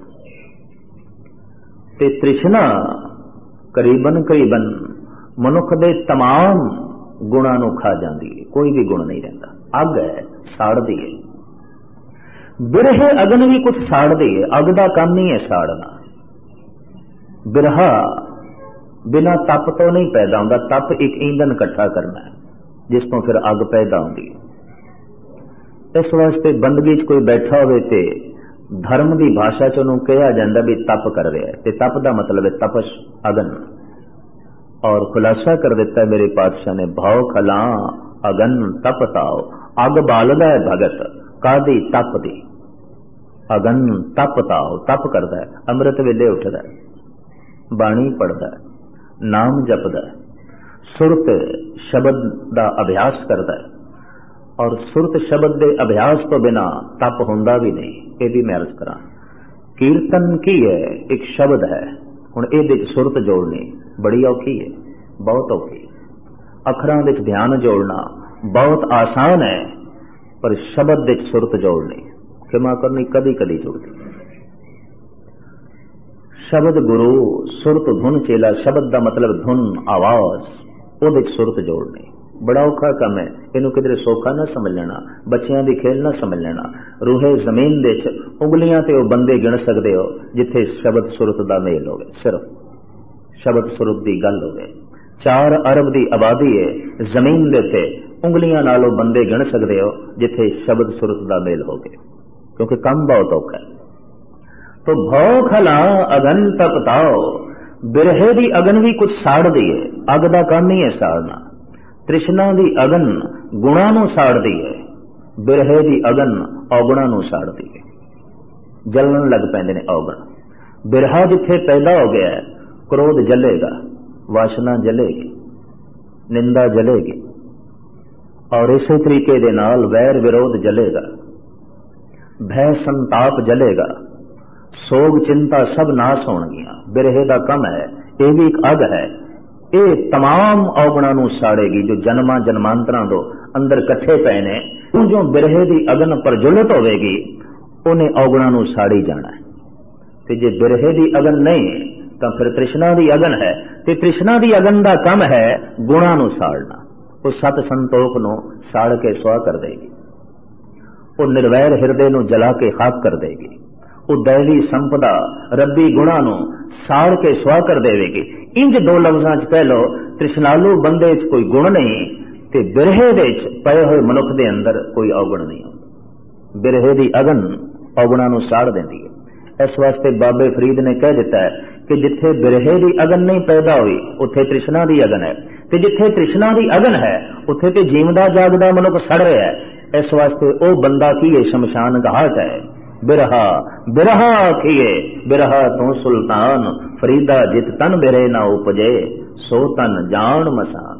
ਤੇ ਤ੍ਰਿਸ਼ਨਾ ਕਰੀਬਨ ਮਨੁੱਖ ਦੇ ਤਮਾਮ ਗੁਣਾਂ ਨੂੰ ਖਾ ਜਾਂਦੀ ਹੈ, ਕੋਈ ਵੀ ਗੁਣ ਨਹੀਂ ਰਹਿੰਦਾ। ਅੱਗ ਹੈ, ਸਾੜਦੀ ਹੈ। ਬਿਰਹੇ ਅਗਨ ਵੀ ਕੁਝ ਸਾੜਦੀ ਹੈ, ਅੱਗ ਦਾ ਕੰਮ ਨਹੀਂ ਹੈ ਸਾੜਨਾ। ਬਿਰਹਾ ਬਿਨਾਂ ਤਪ ਤੋਂ ਨਹੀਂ ਪੈਦਾ ਹੁੰਦਾ। ਤਪ ਇੱਕ ਈਂਧਨ ਇਕੱਠਾ ਕਰਨਾ ਹੈ, ਜਿਸ ਤੋਂ ਫਿਰ ਅੱਗ ਪੈਦਾ ਹੁੰਦੀ ਹੈ। ਇਸ ਵਾਸਤੇ ਬੰਦਗੀ 'ਚ ਕੋਈ ਬੈਠਾ ਹੋਵੇ ਤੇ ਧਰਮ ਦੀ ਭਾਸ਼ਾ 'ਚ ਉਹਨੂੰ ਕਿਹਾ ਜਾਂਦਾ ਵੀ ਤਪ ਕਰ ਰਿਹਾ ਹੈ, ਤੇ ਤਪ ਦਾ ਮਤਲਬ ਹੈ ਤਪਸ਼, ਅਗਨ। ਔਰ ਖੁਲਾਸਾ ਕਰ ਦਿੱਤਾ ਮੇਰੇ ਪਾਤਸ਼ਾਹ ਨੇ, ਭਾਉ ਖਲਾ ਅਗਨ ਤਪ ਤਾਓ। ਅੱਗ ਬਾਲਦਾ ਹੈ ਭਗਤ, ਕਾਦੀ ਤਪ ਦੀ। ਅਗਨ ਤਪ ਤਾਓ, ਤਪ ਕਰਦਾ ਹੈ, ਅੰਮ੍ਰਿਤ ਵੇਲੇ ਉੱਠਦਾ ਹੈ, ਬਾਣੀ ਪੜਦਾ ਹੈ, ਨਾਮ ਜਪਦਾ ਹੈ, ਸੁਰਤ ਸ਼ਬਦ ਦਾ ਅਭਿਆਸ ਕਰਦਾ ਹੈ। ਔਰ ਸੁਰਤ ਸ਼ਬਦ ਦੇ ਅਭਿਆਸ ਤੋਂ ਬਿਨਾ ਤਪ ਹੁੰਦਾ ਵੀ ਨਹੀਂ। ਇਹ ਵੀ ਮੈਂ ਅਰਜ਼ ਕਰਾਂ, ਕੀਰਤਨ ਕੀ ਹੈ? ਇੱਕ ਸ਼ਬਦ ਹੈ। ਹੁਣ ਇਹਦੇ ਵਿੱਚ ਸੁਰਤ ਜੋੜਨੀ ਬੜੀ ਔਖੀ ਹੈ, ਬਹੁਤ ਔਖੀ। ਅੱਖਰਾਂ ਵਿੱਚ ਧਿਆਨ ਜੋੜਨਾ ਬਹੁਤ ਆਸਾਨ ਹੈ, ਪਰ ਸ਼ਬਦ ਵਿੱਚ ਸੁਰਤ ਜੋੜਨੀ, ਖਿਮਾ ਕਰਨੀ, ਕਦੀ ਕਦੀ ਜੁੜਦੀ। ਸ਼ਬਦ ਗੁਰੂ, ਸੁਰਤ ਧੁਨ ਚੇਲਾ। ਸ਼ਬਦ ਦਾ ਮਤਲਬ ਧੁਨ, ਆਵਾਜ਼, ਉਹਦੇ 'ਚ ਸੁਰਤ ਜੋੜਨੀ ਬੜਾ ਔਖਾ ਕੰਮ ਹੈ। ਇਹਨੂੰ ਕਿਧਰੇ ਸੌਖਾ ਨਾ ਸਮਝ ਲੈਣਾ, ਬੱਚਿਆਂ ਦੀ ਖੇਲ ਨਾ ਸਮਝ ਲੈਣਾ। ਰੂਹੇ ਜ਼ਮੀਨ ਦੇ 'ਚ ਉਂਗਲੀਆਂ ਤੇ ਉਹ ਬੰਦੇ ਗਿਣ ਸਕਦੇ ਹੋ ਜਿੱਥੇ ਸ਼ਬਦ ਸੁਰਤ ਦਾ ਮੇਲ ਹੋਵੇ, ਸਿਰਫ ਸ਼ਬਦ ਸੁਰਤ ਦੀ ਗੱਲ ਹੋਵੇ। 4 ਅਰਬ ਦੀ ਆਬਾਦੀ ਹੈ ਜ਼ਮੀਨ ਦੇ ਉੱਤੇ, ਉਂਗਲੀਆਂ ਨਾਲ ਉਹ ਬੰਦੇ ਗਿਣ ਸਕਦੇ ਹੋ ਜਿੱਥੇ ਸ਼ਬਦ ਸੁਰਤ ਦਾ ਮੇਲ ਹੋਵੇ, ਕਿਉਂਕਿ ਕੰਮ ਬਹੁਤ ਔਖਾ ਹੈ। ਤੋ ਭਉ ਖਲਾ ਅਗਨ ਤਪਤਾਓ। ਬਿਰਹੇ ਦੀ ਅਗਨ ਵੀ ਕੁਝ ਸਾੜਦੀ ਹੈ, ਅੱਗ ਦਾ ਕੰਮ ਨਹੀਂ ਹੈ ਸਾੜਨਾ। ਤ੍ਰਿਸ਼ਨਾ ਦੀ ਅਗਨ ਗੁਣਾਂ ਨੂੰ ਸਾੜਦੀ ਹੈ, ਬਿਰਹੇ ਦੀ ਅਗਨ ਔਗੁਣਾਂ ਨੂੰ ਸਾੜਦੀ ਹੈ। ਜਲਣ ਲੱਗ ਪੈਂਦੇ ਨੇ ਔਗਣ। ਬਿਰਹਾ ਜਿੱਥੇ ਪੈਦਾ ਹੋ ਗਿਆ, ਕ੍ਰੋਧ ਜਲੇਗਾ, ਵਾਸ਼ਨਾ ਜਲੇਗੀ, ਨਿੰਦਾ ਜਲੇਗੀ, ਔਰ ਇਸੇ ਤਰੀਕੇ ਦੇ ਨਾਲ ਵੈਰ ਵਿਰੋਧ ਜਲੇਗਾ, ਭੈ ਸੰਤਾਪ ਜਲੇਗਾ, ਸੋਗ ਚਿੰਤਾ ਸਭ ਨਾਸ ਹੋਣਗੀਆਂ। ਬਿਰਹੇ ਦਾ ਕੰਮ ਹੈ, ਇਹ ਵੀ ਇੱਕ ਅੱਗ ਹੈ। ਇਹ ਤਮਾਮ ਔਗਣਾਂ ਨੂੰ ਸਾੜੇਗੀ ਜੋ ਜਨਮਾਂ ਜਨਮਾਂਤਰਾਂ ਤੋਂ ਅੰਦਰ ਇਕੱਠੇ ਪਏ ਨੇ। ਜੋ ਬਿਰਹੇ ਦੀ ਅਗਨ ਪ੍ਰਜੁਲਿਤ ਹੋਵੇਗੀ, ਉਹਨੇ ਔਗਣਾਂ ਨੂੰ ਸਾੜੀ ਜਾਣਾ ਹੈ। ਤੇ ਜੇ ਬਿਰਹੇ ਦੀ ਅਗਨ ਨਹੀਂ ਤਾਂ ਫਿਰ ਤ੍ਰਿਸ਼ਨਾ ਦੀ ਅਗਨ ਹੈ, ਤੇ ਤ੍ਰਿਸ਼ਨਾ ਦੀ ਅਗਨ ਦਾ ਕੰਮ ਹੈ ਗੁਣਾਂ ਨੂੰ ਸਾੜਨਾ। ਉਹ ਸਤ ਸੰਤੋਖ ਨੂੰ ਸਾੜ ਕੇ ਸੁਆਹ ਕਰ ਦੇਗੀ, ਉਹ ਨਿਰਵੈਰ ਹਿਰਦੇ ਨੂੰ ਜਲਾ ਕੇ ਖਾਕ ਕਰ ਦੇਗੀ, ਉਹ ਦੈਵੀ ਸੰਪਦਾ ਰੱਬੀ ਗੁਣਾਂ ਨੂੰ ਸਾੜ ਕੇ ਸੁਆਹ ਕਰ ਦੇਵੇਗੀ। ਇੰਜ 2 ਲਫ਼ਜ਼ਾਂ 'ਚ ਕਹਿ ਲਓ, ਤ੍ਰਿਸ਼ਨਾਲੂ ਬੰਦੇ 'ਚ ਕੋਈ ਗੁਣ ਨਹੀਂ ਤੇ ਬਿਰਹੇ ਦੇ 'ਚ ਪਏ ਹੋਏ ਮਨੁੱਖ ਦੇ ਅੰਦਰ ਕੋਈ ਔਗਣ ਨਹੀਂ ਹੁੰਦਾ। ਬਿਰਹੇ ਦੀ ਅਗਨ ਔਗਣਾਂ ਨੂੰ ਸਾੜ ਦਿੰਦੀ ਹੈ। ਇਸ ਵਾਸਤੇ ਬਾਬੇ ਫਰੀਦ ਨੇ ਕਹਿ ਦਿੱਤਾ ਹੈ ਕਿ ਜਿੱਥੇ ਬਿਰਹੇ ਦੀ ਅਗਨ ਨਹੀਂ ਪੈਦਾ ਹੋਈ, ਉੱਥੇ ਤ੍ਰਿਸ਼ਨਾ ਦੀ ਅਗਨ ਹੈ, ਤੇ ਜਿੱਥੇ ਤ੍ਰਿਸ਼ਨਾ ਦੀ ਅਗਨ ਹੈ, ਉੱਥੇ ਤੇ ਜੀਵਦਾ ਜਾਗਦਾ ਮਨੁੱਖ ਸੜ ਰਿਹਾ ਹੈ। ਇਸ ਵਾਸਤੇ ਉਹ ਬੰਦਾ ਕੀ ਹੈ? ਸ਼ਮਸ਼ਾਨ ਘਾਟ ਹੈ। ਬਿਰਹਾ ਬਿਰਹਾ ਕੀਏ ਬਿਰਹਾ ਤੂੰ ਸੁਲਤਾਨ, ਫਰੀਦਾ ਜਿਤ ਤਨ ਬਿਰਹੇ ਨਾ ਉਪਜੇ, ਸੋ ਤਨ ਜਾਣ ਮਸਾਨ।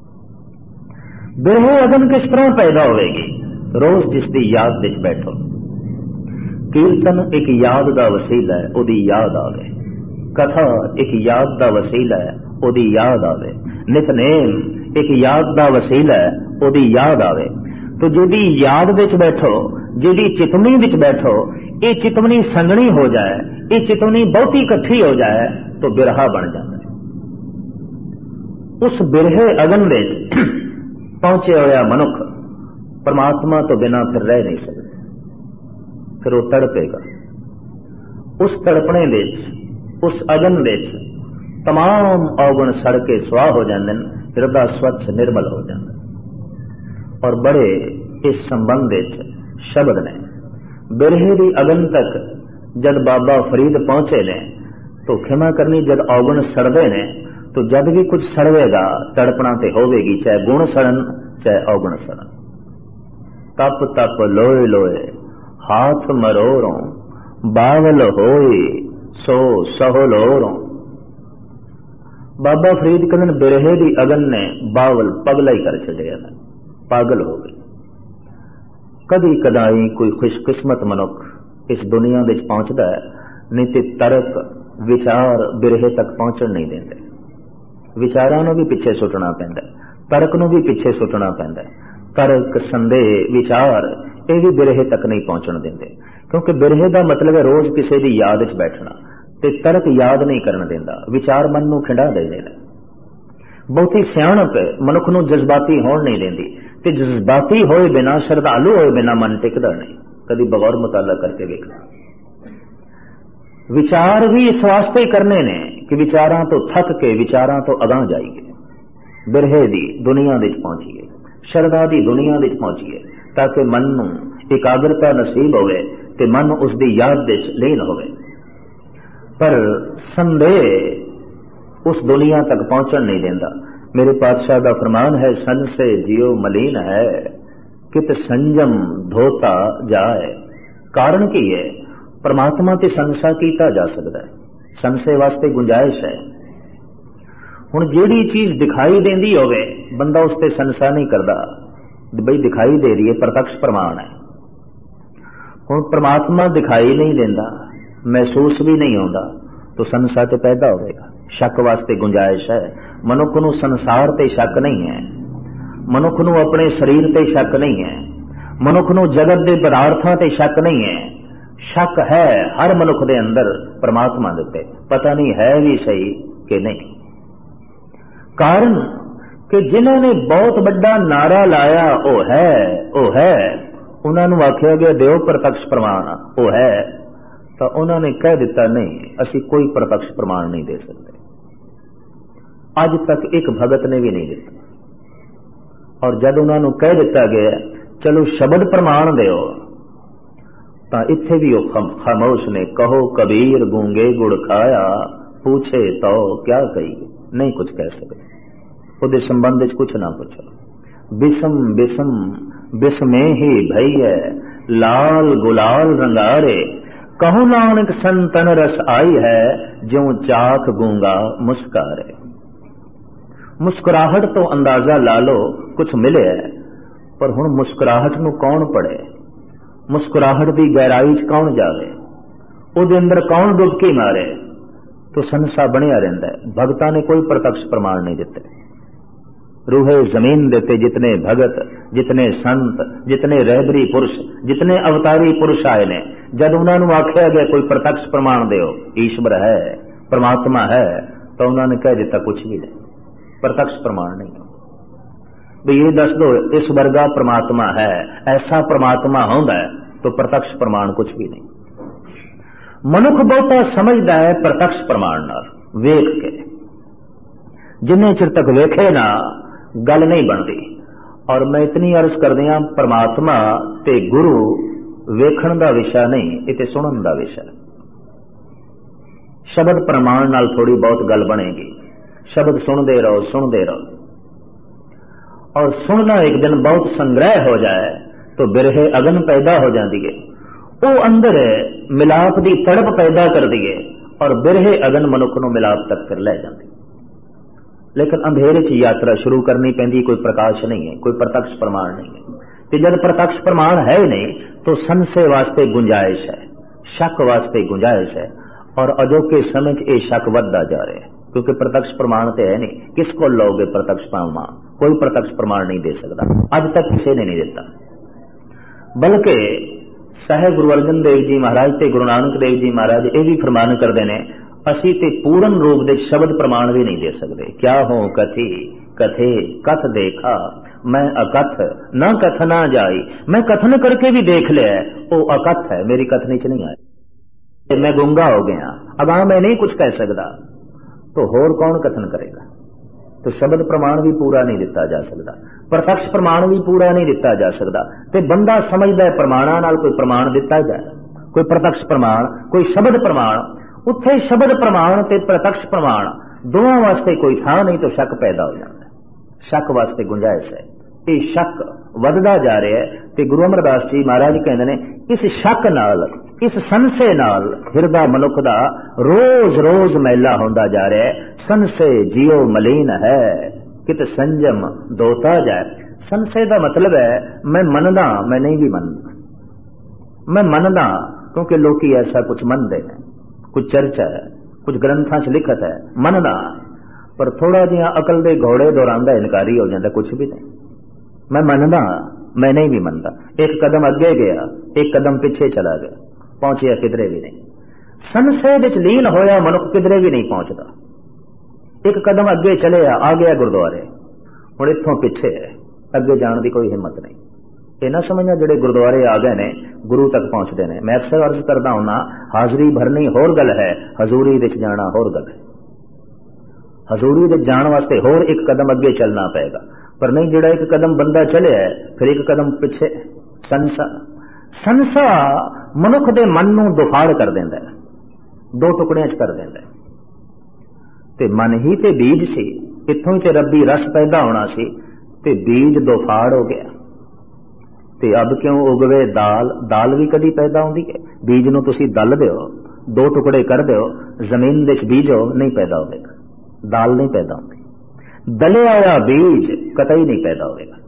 ਬਿਰਹੇ ਅਗਨ ਕਿਸ ਤਰ੍ਹਾਂ ਪੈਦਾ ਹੋਵੇਗੀ? ਰੋਜ਼ ਜਿਸ ਦੀ ਯਾਦ ਵਿੱਚ ਬੈਠੋ। ਕੀਰਤਨ ਇੱਕ ਯਾਦ ਦਾ ਵਸੀਲਾ ਹੈ, ਉਹਦੀ ਯਾਦ ਆਵੇ। ਕਥਾ ਇੱਕ ਯਾਦ ਦਾ ਵਸੀਲਾ ਹੈ, ਉਹਦੀ ਯਾਦ ਆਵੇ। ਨਿਤਨੇਮ ਇੱਕ ਯਾਦ ਦਾ ਵਸੀਲਾ ਹੈ, ਉਹਦੀ ਯਾਦ ਆਵੇ। ਤੋ ਜਿਹਦੀ ਯਾਦ ਵਿੱਚ ਬੈਠੋ, ਜਿਹਦੀ ਚਿਤਵਨੀ ਵਿੱਚ ਬੈਠੋ, ਇਹ ਚਿਤਵਨੀ ਸੰਗਣੀ ਹੋ ਜਾਏ, ਇਹ ਚਿਤਵਨੀ ਬਹੁਤੀ ਇਕੱਠੀ ਹੋ ਜਾਏ ਤਾਂ ਬਿਰਹਾ ਬਣ ਜਾਂਦਾ ਹੈ। ਉਸ ਬਿਰਹੇ ਅਗਨ ਵਿੱਚ ਪਹੁੰਚਿਆ ਹੋਇਆ ਮਨੁੱਖ ਪਰਮਾਤਮਾ ਤੋਂ ਬਿਨਾਂ ਫਿਰ ਰਹਿ ਨਹੀਂ ਸਕਦਾ। ਫਿਰ ਉਹ ਤੜਪੇਗਾ। ਉਸ ਤੜਪਣੇ ਵਿੱਚ, ਉਸ ਅਗਨ ਵਿੱਚ तमाम ਔਗਣ ਸੜ ਕੇ ਸੁਆਹ ਹੋ ਜਾਂਦੇ ਨੇ, ਹਿਰਦਾ ਸਵੱਛ ਨਿਰਮਲ ਹੋ ਜਾਂਦਾ। ਔਰ ਬੜੇ ਇਸ ਸੰਬੰਧ ਵਿੱਚ ਸ਼ਬਦ ਨੇ। ਬਿਰਹੇ ਦੀ ਅਗਨ ਤੱਕ जब बाबा फरीद पहुंचे ने तो क्षमा करनी, जब औगुण सड़ते ने तो जब भी कुछ सड़वेगा तड़पना ते होवेगी, चाहे गुण सड़न चाहे औगुण सड़न। तप तप लोए लोए हाथ मरोरों, बावल होए सो सहोलोरों। बाबा फरीद कहते बिरहे दी अगन ने बावल पगला ही कर छड़िया, पागल हो गई। कदी कदाई कोई खुशकिस्मत मनुख इस दुनिया विच पहुंचता है, नहीं तो तर्क विचार बिरहे तक पहुंचण नहीं देंगे। विचारां नूं भी पिछे सुटना पैंदा, तर्क नूं भी पिछे सुटना पैंदा। तर्क संदेह विचार ये भी बिरहे तक नहीं पहुंचण देंगे, क्योंकि बिरहे का मतलब है रोज किसी की याद च बैठना, ते तर्क याद नहीं करन देंदा, विचार मन नूं खिंडा देंदे ने। बहुती सियाणप मनुख नूं जज्बाती होण नहीं देंदी, ते जज्बाती होए बिना, श्रद्धालु होए बिना मन टिकदा नहीं। कभी बगौर मुताला करके देखना। विचार भी इस वास्ते ही करने ने कि विचारां तो थक के विचारां तो अगां जाइए, बिरहे दी दुनिया विच पहुंचीए, शरदा दी दुनिया विच पहुंचीए, ताकि मन नूं एकाग्रता नसीब होवे ते मन उसदी याद विच लीन होवे। पर संदेह उस दुनिया तक पहुंचण नहीं देंदा। मेरे पातशाह का फरमान है, सन से जियो मलीन है, कित संयम धोता जाए। कारण की है, परमात्मा ते संसा कीता जा सकता है, संशय वास्ते गुंजाइश है। हुण जिहड़ी चीज दिखाई देंदी होवे बंदा उस ते संसा नहीं करदा, बई दिखाई दे रही है, प्रत्यक्ष प्रमाण है। हुण परमात्मा दिखाई नहीं देंदा, महसूस भी नहीं होंदा, तो संसा ते पैदा होवेगा, शक वास्ते गुंजाइश है। मनुख नूं संसार ते शक नहीं है, मनुख नूं अपने शरीर ते शक नहीं है, मनुख नूं जगत दे पदार्थां ते शक नहीं है। शक है हर मनुख दे अंदर परमात्मा दे उत्ते, पता नहीं है भी सही कि नहीं। कारण कि जिन्हां ने बहुत बड़ा नारा लाया ओ है, उन्हां नूं आखिया गया दिओ प्रत्यक्ष प्रमाण, ओ है, तो उन्हां ने कह दिता नहीं, असी कोई प्रत्यक्ष प्रमाण नहीं दे सकते। अज तक एक भगत ने भी नहीं दिता। और जब उन्होंने कह दिता गया चलो शब्द प्रमाण दिओ, तो इत्थे भी खामोश ने, कहो कबीर गूंगे गुड़ खाया, पूछे तो क्या कही, नहीं कुछ कह सके। उहदे संबंध विच कुछ ना पूछो। बिसम बिसम बिसमे ही भई है, लाल गुलाल रंगारे, कहूं नानक संतन रस आई है, ज्यों चाख गूंगा मुस्कारे। मुस्कुराहट तो अंदाजा ला लो कुछ मिले है, पर हुण मुस्कुराहट नूं कौन पढ़े, मुस्कुराहट की गहराई च कौन जावे, उहदे अंदर कौन डुबकी मारे, तो संसा बनिया रहिंदा है। भगतां ने कोई प्रत्यक्ष प्रमाण नहीं दिते। रूहे जमीन देते जितने भगत, जितने संत, जितने रहबरी पुरुष, जितने अवतारी पुरुष आए ने, जब उन्होंने आख्या गया कोई प्रत्यक्ष प्रमाण दो, ईश्वर है, परमात्मा है, तो उन्होंने कह दिता कुछ भी नहीं, प्रत्यक्ष प्रमाण नहीं। भी ये दस दो इस वर्गा परमात्मा है, ऐसा परमात्मा होंदा है, तो प्रत्यक्ष प्रमाण कुछ भी नहीं। मनुख बहुता समझदा है प्रत्यक्ष प्रमाण नाल, वेख के, जिन्ने चिर तक वेखे ना गल नहीं बनती। और मैं इतनी अर्ज कर दिया, परमात्मा ते गुरु वेखण दा विषय नहीं, इते सुनन दा विषय। शब्द प्रमाण नाल थोड़ी बहुत गल बनेगी, शब्द सुनते रहो सुनते रहो, और सुनना एक दिन बहुत संग्रह हो जाए तो बिरहे अगन पैदा हो जाती है, वो अंदर मिलाप की तड़प पैदा कर दी है, और बिरहे अगन मनुख नूं मिलाप तक फिर ले जाती। लेकिन अंधेरे च यात्रा शुरू करनी पैंदी, कोई प्रकाश नहीं है, कोई प्रत्यक्ष प्रमाण नहीं है। तो जब प्रत्यक्ष प्रमाण है ही नहीं, तो संशय वास्ते गुंजाइश है, शक वास्ते गुंजाइश है, और अजोके समय च ये शक बढ़ता जा रहा है, क्योंकि प्रत्यक्ष प्रमाण तो है नहीं। किसको लोगे प्रत्यक्ष प्रमाण? कोई प्रत्यक्ष प्रमाण नहीं दे सकता, आज तक किसी ने नहीं देता। बल्कि साहेब गुरु अर्जन देव जी महाराज ते गुरु नानक देव जी महाराज ये भी फरमान करते हैं, असी ते पूर्ण रूप दे शब्द प्रमाण भी नहीं दे सकते। क्या हो कथी कथे कथ देखा, मैं अकथ न कथना जाई, मैं कथन करके भी देख लिया, वो अकथ है, मेरी कथनी च नहीं आई, मैं गूंगा हो गया, अब मैं नहीं कुछ कह सकता, तो होर कौन कथन करेगा? तो शब्द प्रमाण भी पूरा नहीं दिता जा सकता, प्रत्यक्ष प्रमाण भी पूरा नहीं दिता जा सकता। तो बंदा समझदा है प्रमाणा नाल कोई प्रमाण दिता जाए, कोई प्रत्यक्ष प्रमाण, कोई शब्द प्रमाण। उत्थे शब्द प्रमाण ते प्रत्यक्ष प्रमाण दोवां वास्ते कोई थां नहीं तो शक पैदा हो जाता है, शक वास्ते गुंजाइश है। ये शक वधदा जा रहा है ते गुरु अमरदास जी महाराज कहते ने इस शक नाल, इस संशय नाल हिरदा मनुख दा रोज रोज मैला होंदा जा रहा है। संशय जियो मलीन है कित संजम दोता जाए। संशय का मतलब है मैं मनदा, मैं नहीं भी मनदा, मैं मनदा क्योंकि लोकी ऐसा कुछ मनते हैं, कुछ चर्चा है, कुछ ग्रंथां च लिखत है, मनदा, पर थोड़ा जिहा अकल दे घोड़े दौरांदा इनकारी हो जाता, कुछ भी नहीं। मैं मनदा, मैं नहीं भी मनदा। एक कदम अगे गया, एक कदम पिछे चला गया, पहुंचिया किधरे भी नहीं। संशय विच लीन होया मनुख किधरे भी नहीं पहुंचता। एक कदम अगे चले आ गया गुरुद्वारे, हुण इत्थों पिछे है, अगे जाने की कोई हिम्मत नहीं। ये ना समझना जिहड़े गुरुद्वारे आ गए ने गुरु तक पहुंचते हैं। मैं अक्सर अर्ज करता हूं ना, हाजरी भरनी होर गल है, हजूरी विच जाना होर गल है। हजूरी विच जाण वास्ते होर एक कदम अगे चलना पेगा, पर नहीं जिहड़ा एक कदम बंदा चले फिर एक कदम पिछे। संसा मनुख दे मन नूं दुफाड़ कर देंदा है, दो टुकड़ियां च कर देंदा है। ते मन ही ते बीज सी, इत्थों ही ते रब्बी रस पैदा होना सी, ते बीज दुफाड़ हो गया। ते अब क्यों उगवे दाल, दाल भी कदी पैदा होंदी है। बीज नूं तुसीं दल दिओ, दो टुकड़े कर दिओ, जमीन दे च बीजो, नहीं पैदा होगा, दाल नहीं पैदा होगी। दलिया होया बीज कतई नहीं पैदा होगा।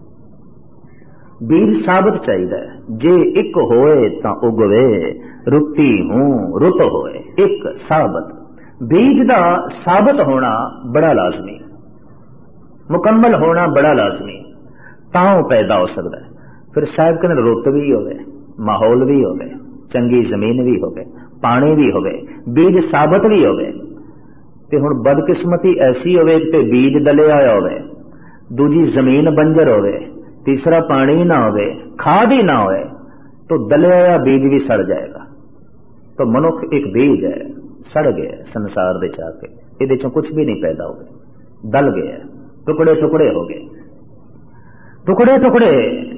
बीज साबित चाहिए, जे एक होए तां उगवे, रुती हूं रुत होए, एक साबित। बीज दा साबित होना बड़ा लाजमी, मुकम्मल होना बड़ा लाजमी, तां पैदा हो सकता है। फिर साहब कहने रुत भी होवे, माहौल भी होवे, चंगी जमीन भी होवे, पानी भी होवे, बीज साबित भी होवे। ते हुण बदकिस्मती ऐसी होवे कि बीज दलिया होया होवे, दूजी जमीन बंजर होवे, तीसरा पानी ना होवे, खाद ही ना होए, तो दलिया होया बीज भी सड़ जाएगा। तो मनुख एक बीज है, सड़ गया संसार दे चाके, इहदे चों कुछ भी नहीं पैदा हो गया, दल गया, टुकड़े टुकड़े हो गए, टुकड़े टुकड़े।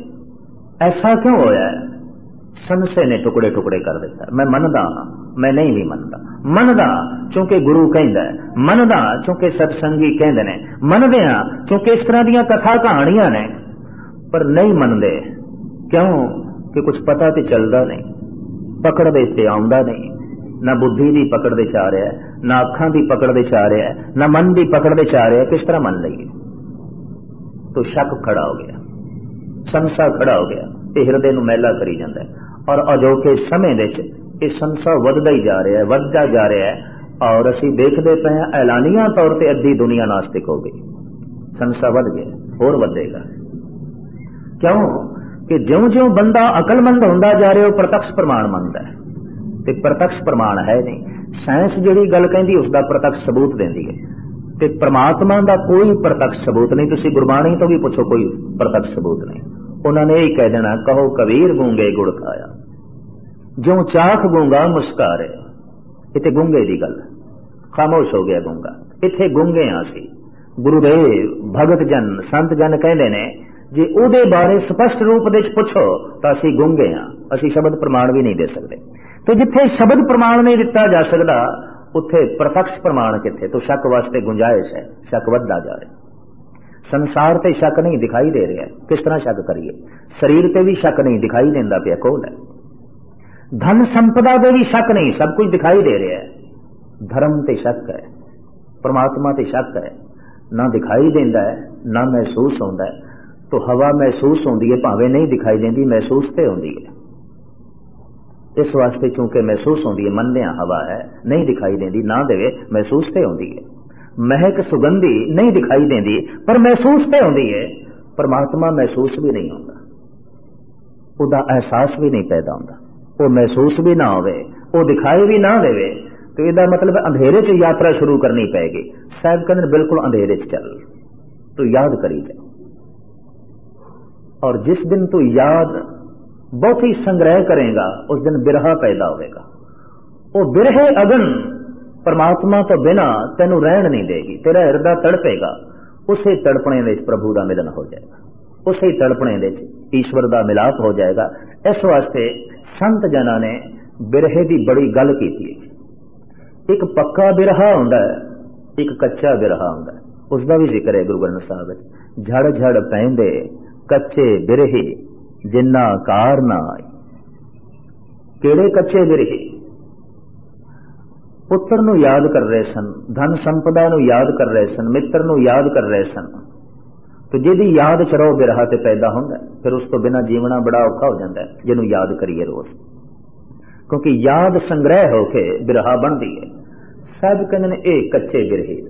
ऐसा क्यों होया है? संशय ने टुकड़े टुकड़े कर दिता। मैं मनदा, मैं नहीं भी मनदा। मनदा चूंकि गुरु कहंदा है, मनदा चूंकि सत्संगी कहंदे ने, मनदे हां चूंकि इस तरह दीयां कथा कहानियां ने, पर नहीं मनदे क्यों कि कुछ पता ते चलदा नहीं, पकड़ दे ते आउंदा नहीं। ना बुद्धि दी पकड़ दे चा रहा है, ना अखां दी पकड़ दे चा रहा है, ना मन दी पकड़ दे चा रहा है। किस तरह मन लईए? तो शक खड़ा हो गया, संसा खड़ा हो गया, ये हिरदे नूं मैला करी जांदा है। और अजोके समय विच ये संसा वधदा ही जा रहा है, वधदा जा रहा है। और असीं देखदे पए हां ऐलानिया तौर ते अद्धी दुनिया नास्तिक हो गई, संसा वध गया, होर वधेगा। क्यों कि ज्यों-ज्यों बंदा अकलमंद हुंदा जा रहा है, प्रत्यक्ष प्रमाण मंगदा है, ते प्रत्यक्ष प्रमाण है नहीं। साइंस जिहड़ी गल कहंदी उसका प्रत्यक्ष सबूत देंदी है, ते परमात्मा का कोई प्रत्यक्ष सबूत नहीं। तुसीं गुरबाणी तो भी पुछो, कोई प्रत्यक्ष सबूत नहीं। उन्होंने यही कह देना, कहो कबीर गूंगे गुड़ खाया, ज्यों चाख गूंगा मुस्कारे। इत्थे गूंगे की गल, खामोश हो गया गूंगा, इत्थे गूंगे हां असीं। गुरुदेव भगत जन संत जन कहते ने, जे उहदे बारे स्पष्ट रूप दे पुछो तो असीं गूंगे हां, असीं शब्द प्रमाण भी नहीं दे सकते। तो जिथे शब्द प्रमाण नहीं दिता जा सकता, उत्थे प्रत्यक्ष प्रमाण किथे? तो शक वास्ते गुंजाइश है, शक वधदा जा रहा है। संसार ते शक नहीं दिखाई दे रहा है, किस तरह शक करिए? शरीर ते भी शक नहीं दिखाई देंदा पिया, कौन है? धन संपदा दे भी शक नहीं, सब कुछ दिखाई दे रहा है। धर्म ते शक है, परमात्मा ते शक है, ना दिखाई देंदा है ना महसूस होंदा है। तो हवा महसूस होंदी है, भावें नहीं दिखाई देंदी, महसूस ते होंदी है। इस वास्ते चूंकि महसूस होंदी है, मनदे हवा है, नहीं दिखाई देंदी, ना देवे महसूस ते होंदी है। महक सुगंधी नहीं दिखाई देंदी पर महसूस ते होंदी है। परमात्मा महसूस भी नहीं होता, उदा एहसास भी नहीं पैदा होता, वो महसूस भी ना होवे, वो दिखाई भी ना देवे। तो इसका मतलब अंधेरे च यात्रा शुरू करनी पड़ेगी। साहब कहते बिल्कुल अंधेरे च चल, तो याद करी जा। और जिस दिन तू याद बहुत ही संग्रह करेगा, उस दिन बिरहा पैदा होगा। वो बिरहे अगन परमात्मा तो बिना तेनू रहन नहीं देगी, तेरा हिरदा तड़पेगा। उसे तड़पने विच प्रभु का मिलन हो जाएगा, उसे तड़पने विच ईश्वर का मिलाप हो जाएगा। इस वास्ते संत जना ने ਬਿਰਹੇ ਦੀ ਬੜੀ ਗੱਲ ਕੀਤੀ ਹੈ। ਇੱਕ ਪੱਕਾ ਬਿਰਹਾ ਹੁੰਦਾ ਹੈ, ਇੱਕ ਕੱਚਾ ਬਿਰਹਾ ਹੁੰਦਾ ਹੈ। ਉਸ ਦਾ ਵੀ ਜ਼ਿਕਰ ਹੈ ਗੁਰੂ ਗ੍ਰੰਥ ਸਾਹਿਬ ਵਿੱਚ। ਝੜ ਝੜ ਪੈਂਦੇ ਕੱਚੇ ਬਿਰਹੇ ਜਿੰਨਾ ਕਾਰ ਨਾ ਆਈ। ਕਿਹੜੇ ਕੱਚੇ ਬਿਰਹੇ? ਪੁੱਤਰ ਨੂੰ ਯਾਦ ਕਰ ਰਹੇ ਸਨ, ਧਨ ਸੰਪਦਾ ਨੂੰ ਯਾਦ ਕਰ ਰਹੇ ਸਨ, ਮਿੱਤਰ ਨੂੰ ਯਾਦ ਕਰ ਰਹੇ ਸਨ। ਤੇ ਜਿਹਦੀ ਯਾਦ ਚ ਰਹੋ ਬਿਰਹਾ ਤੇ ਪੈਦਾ ਹੁੰਦਾ, ਫਿਰ ਉਸ ਤੋਂ ਬਿਨਾਂ ਜੀਵਣਾ ਬੜਾ ਔਖਾ ਹੋ ਜਾਂਦਾ ਹੈ, ਜਿਹਨੂੰ ਯਾਦ ਕਰੀਏ ਰੋਜ਼। ਕਿਉਂਕਿ ਯਾਦ ਸੰਗ੍ਰਹਿ ਹੋ ਕੇ ਬਿਰਹਾ ਬਣਦੀ ਹੈ। ਸਭ ਕਹਿੰਦੇ ਨੇ ਇਹ ਕੱਚੇ ਬਿਰਹੇ।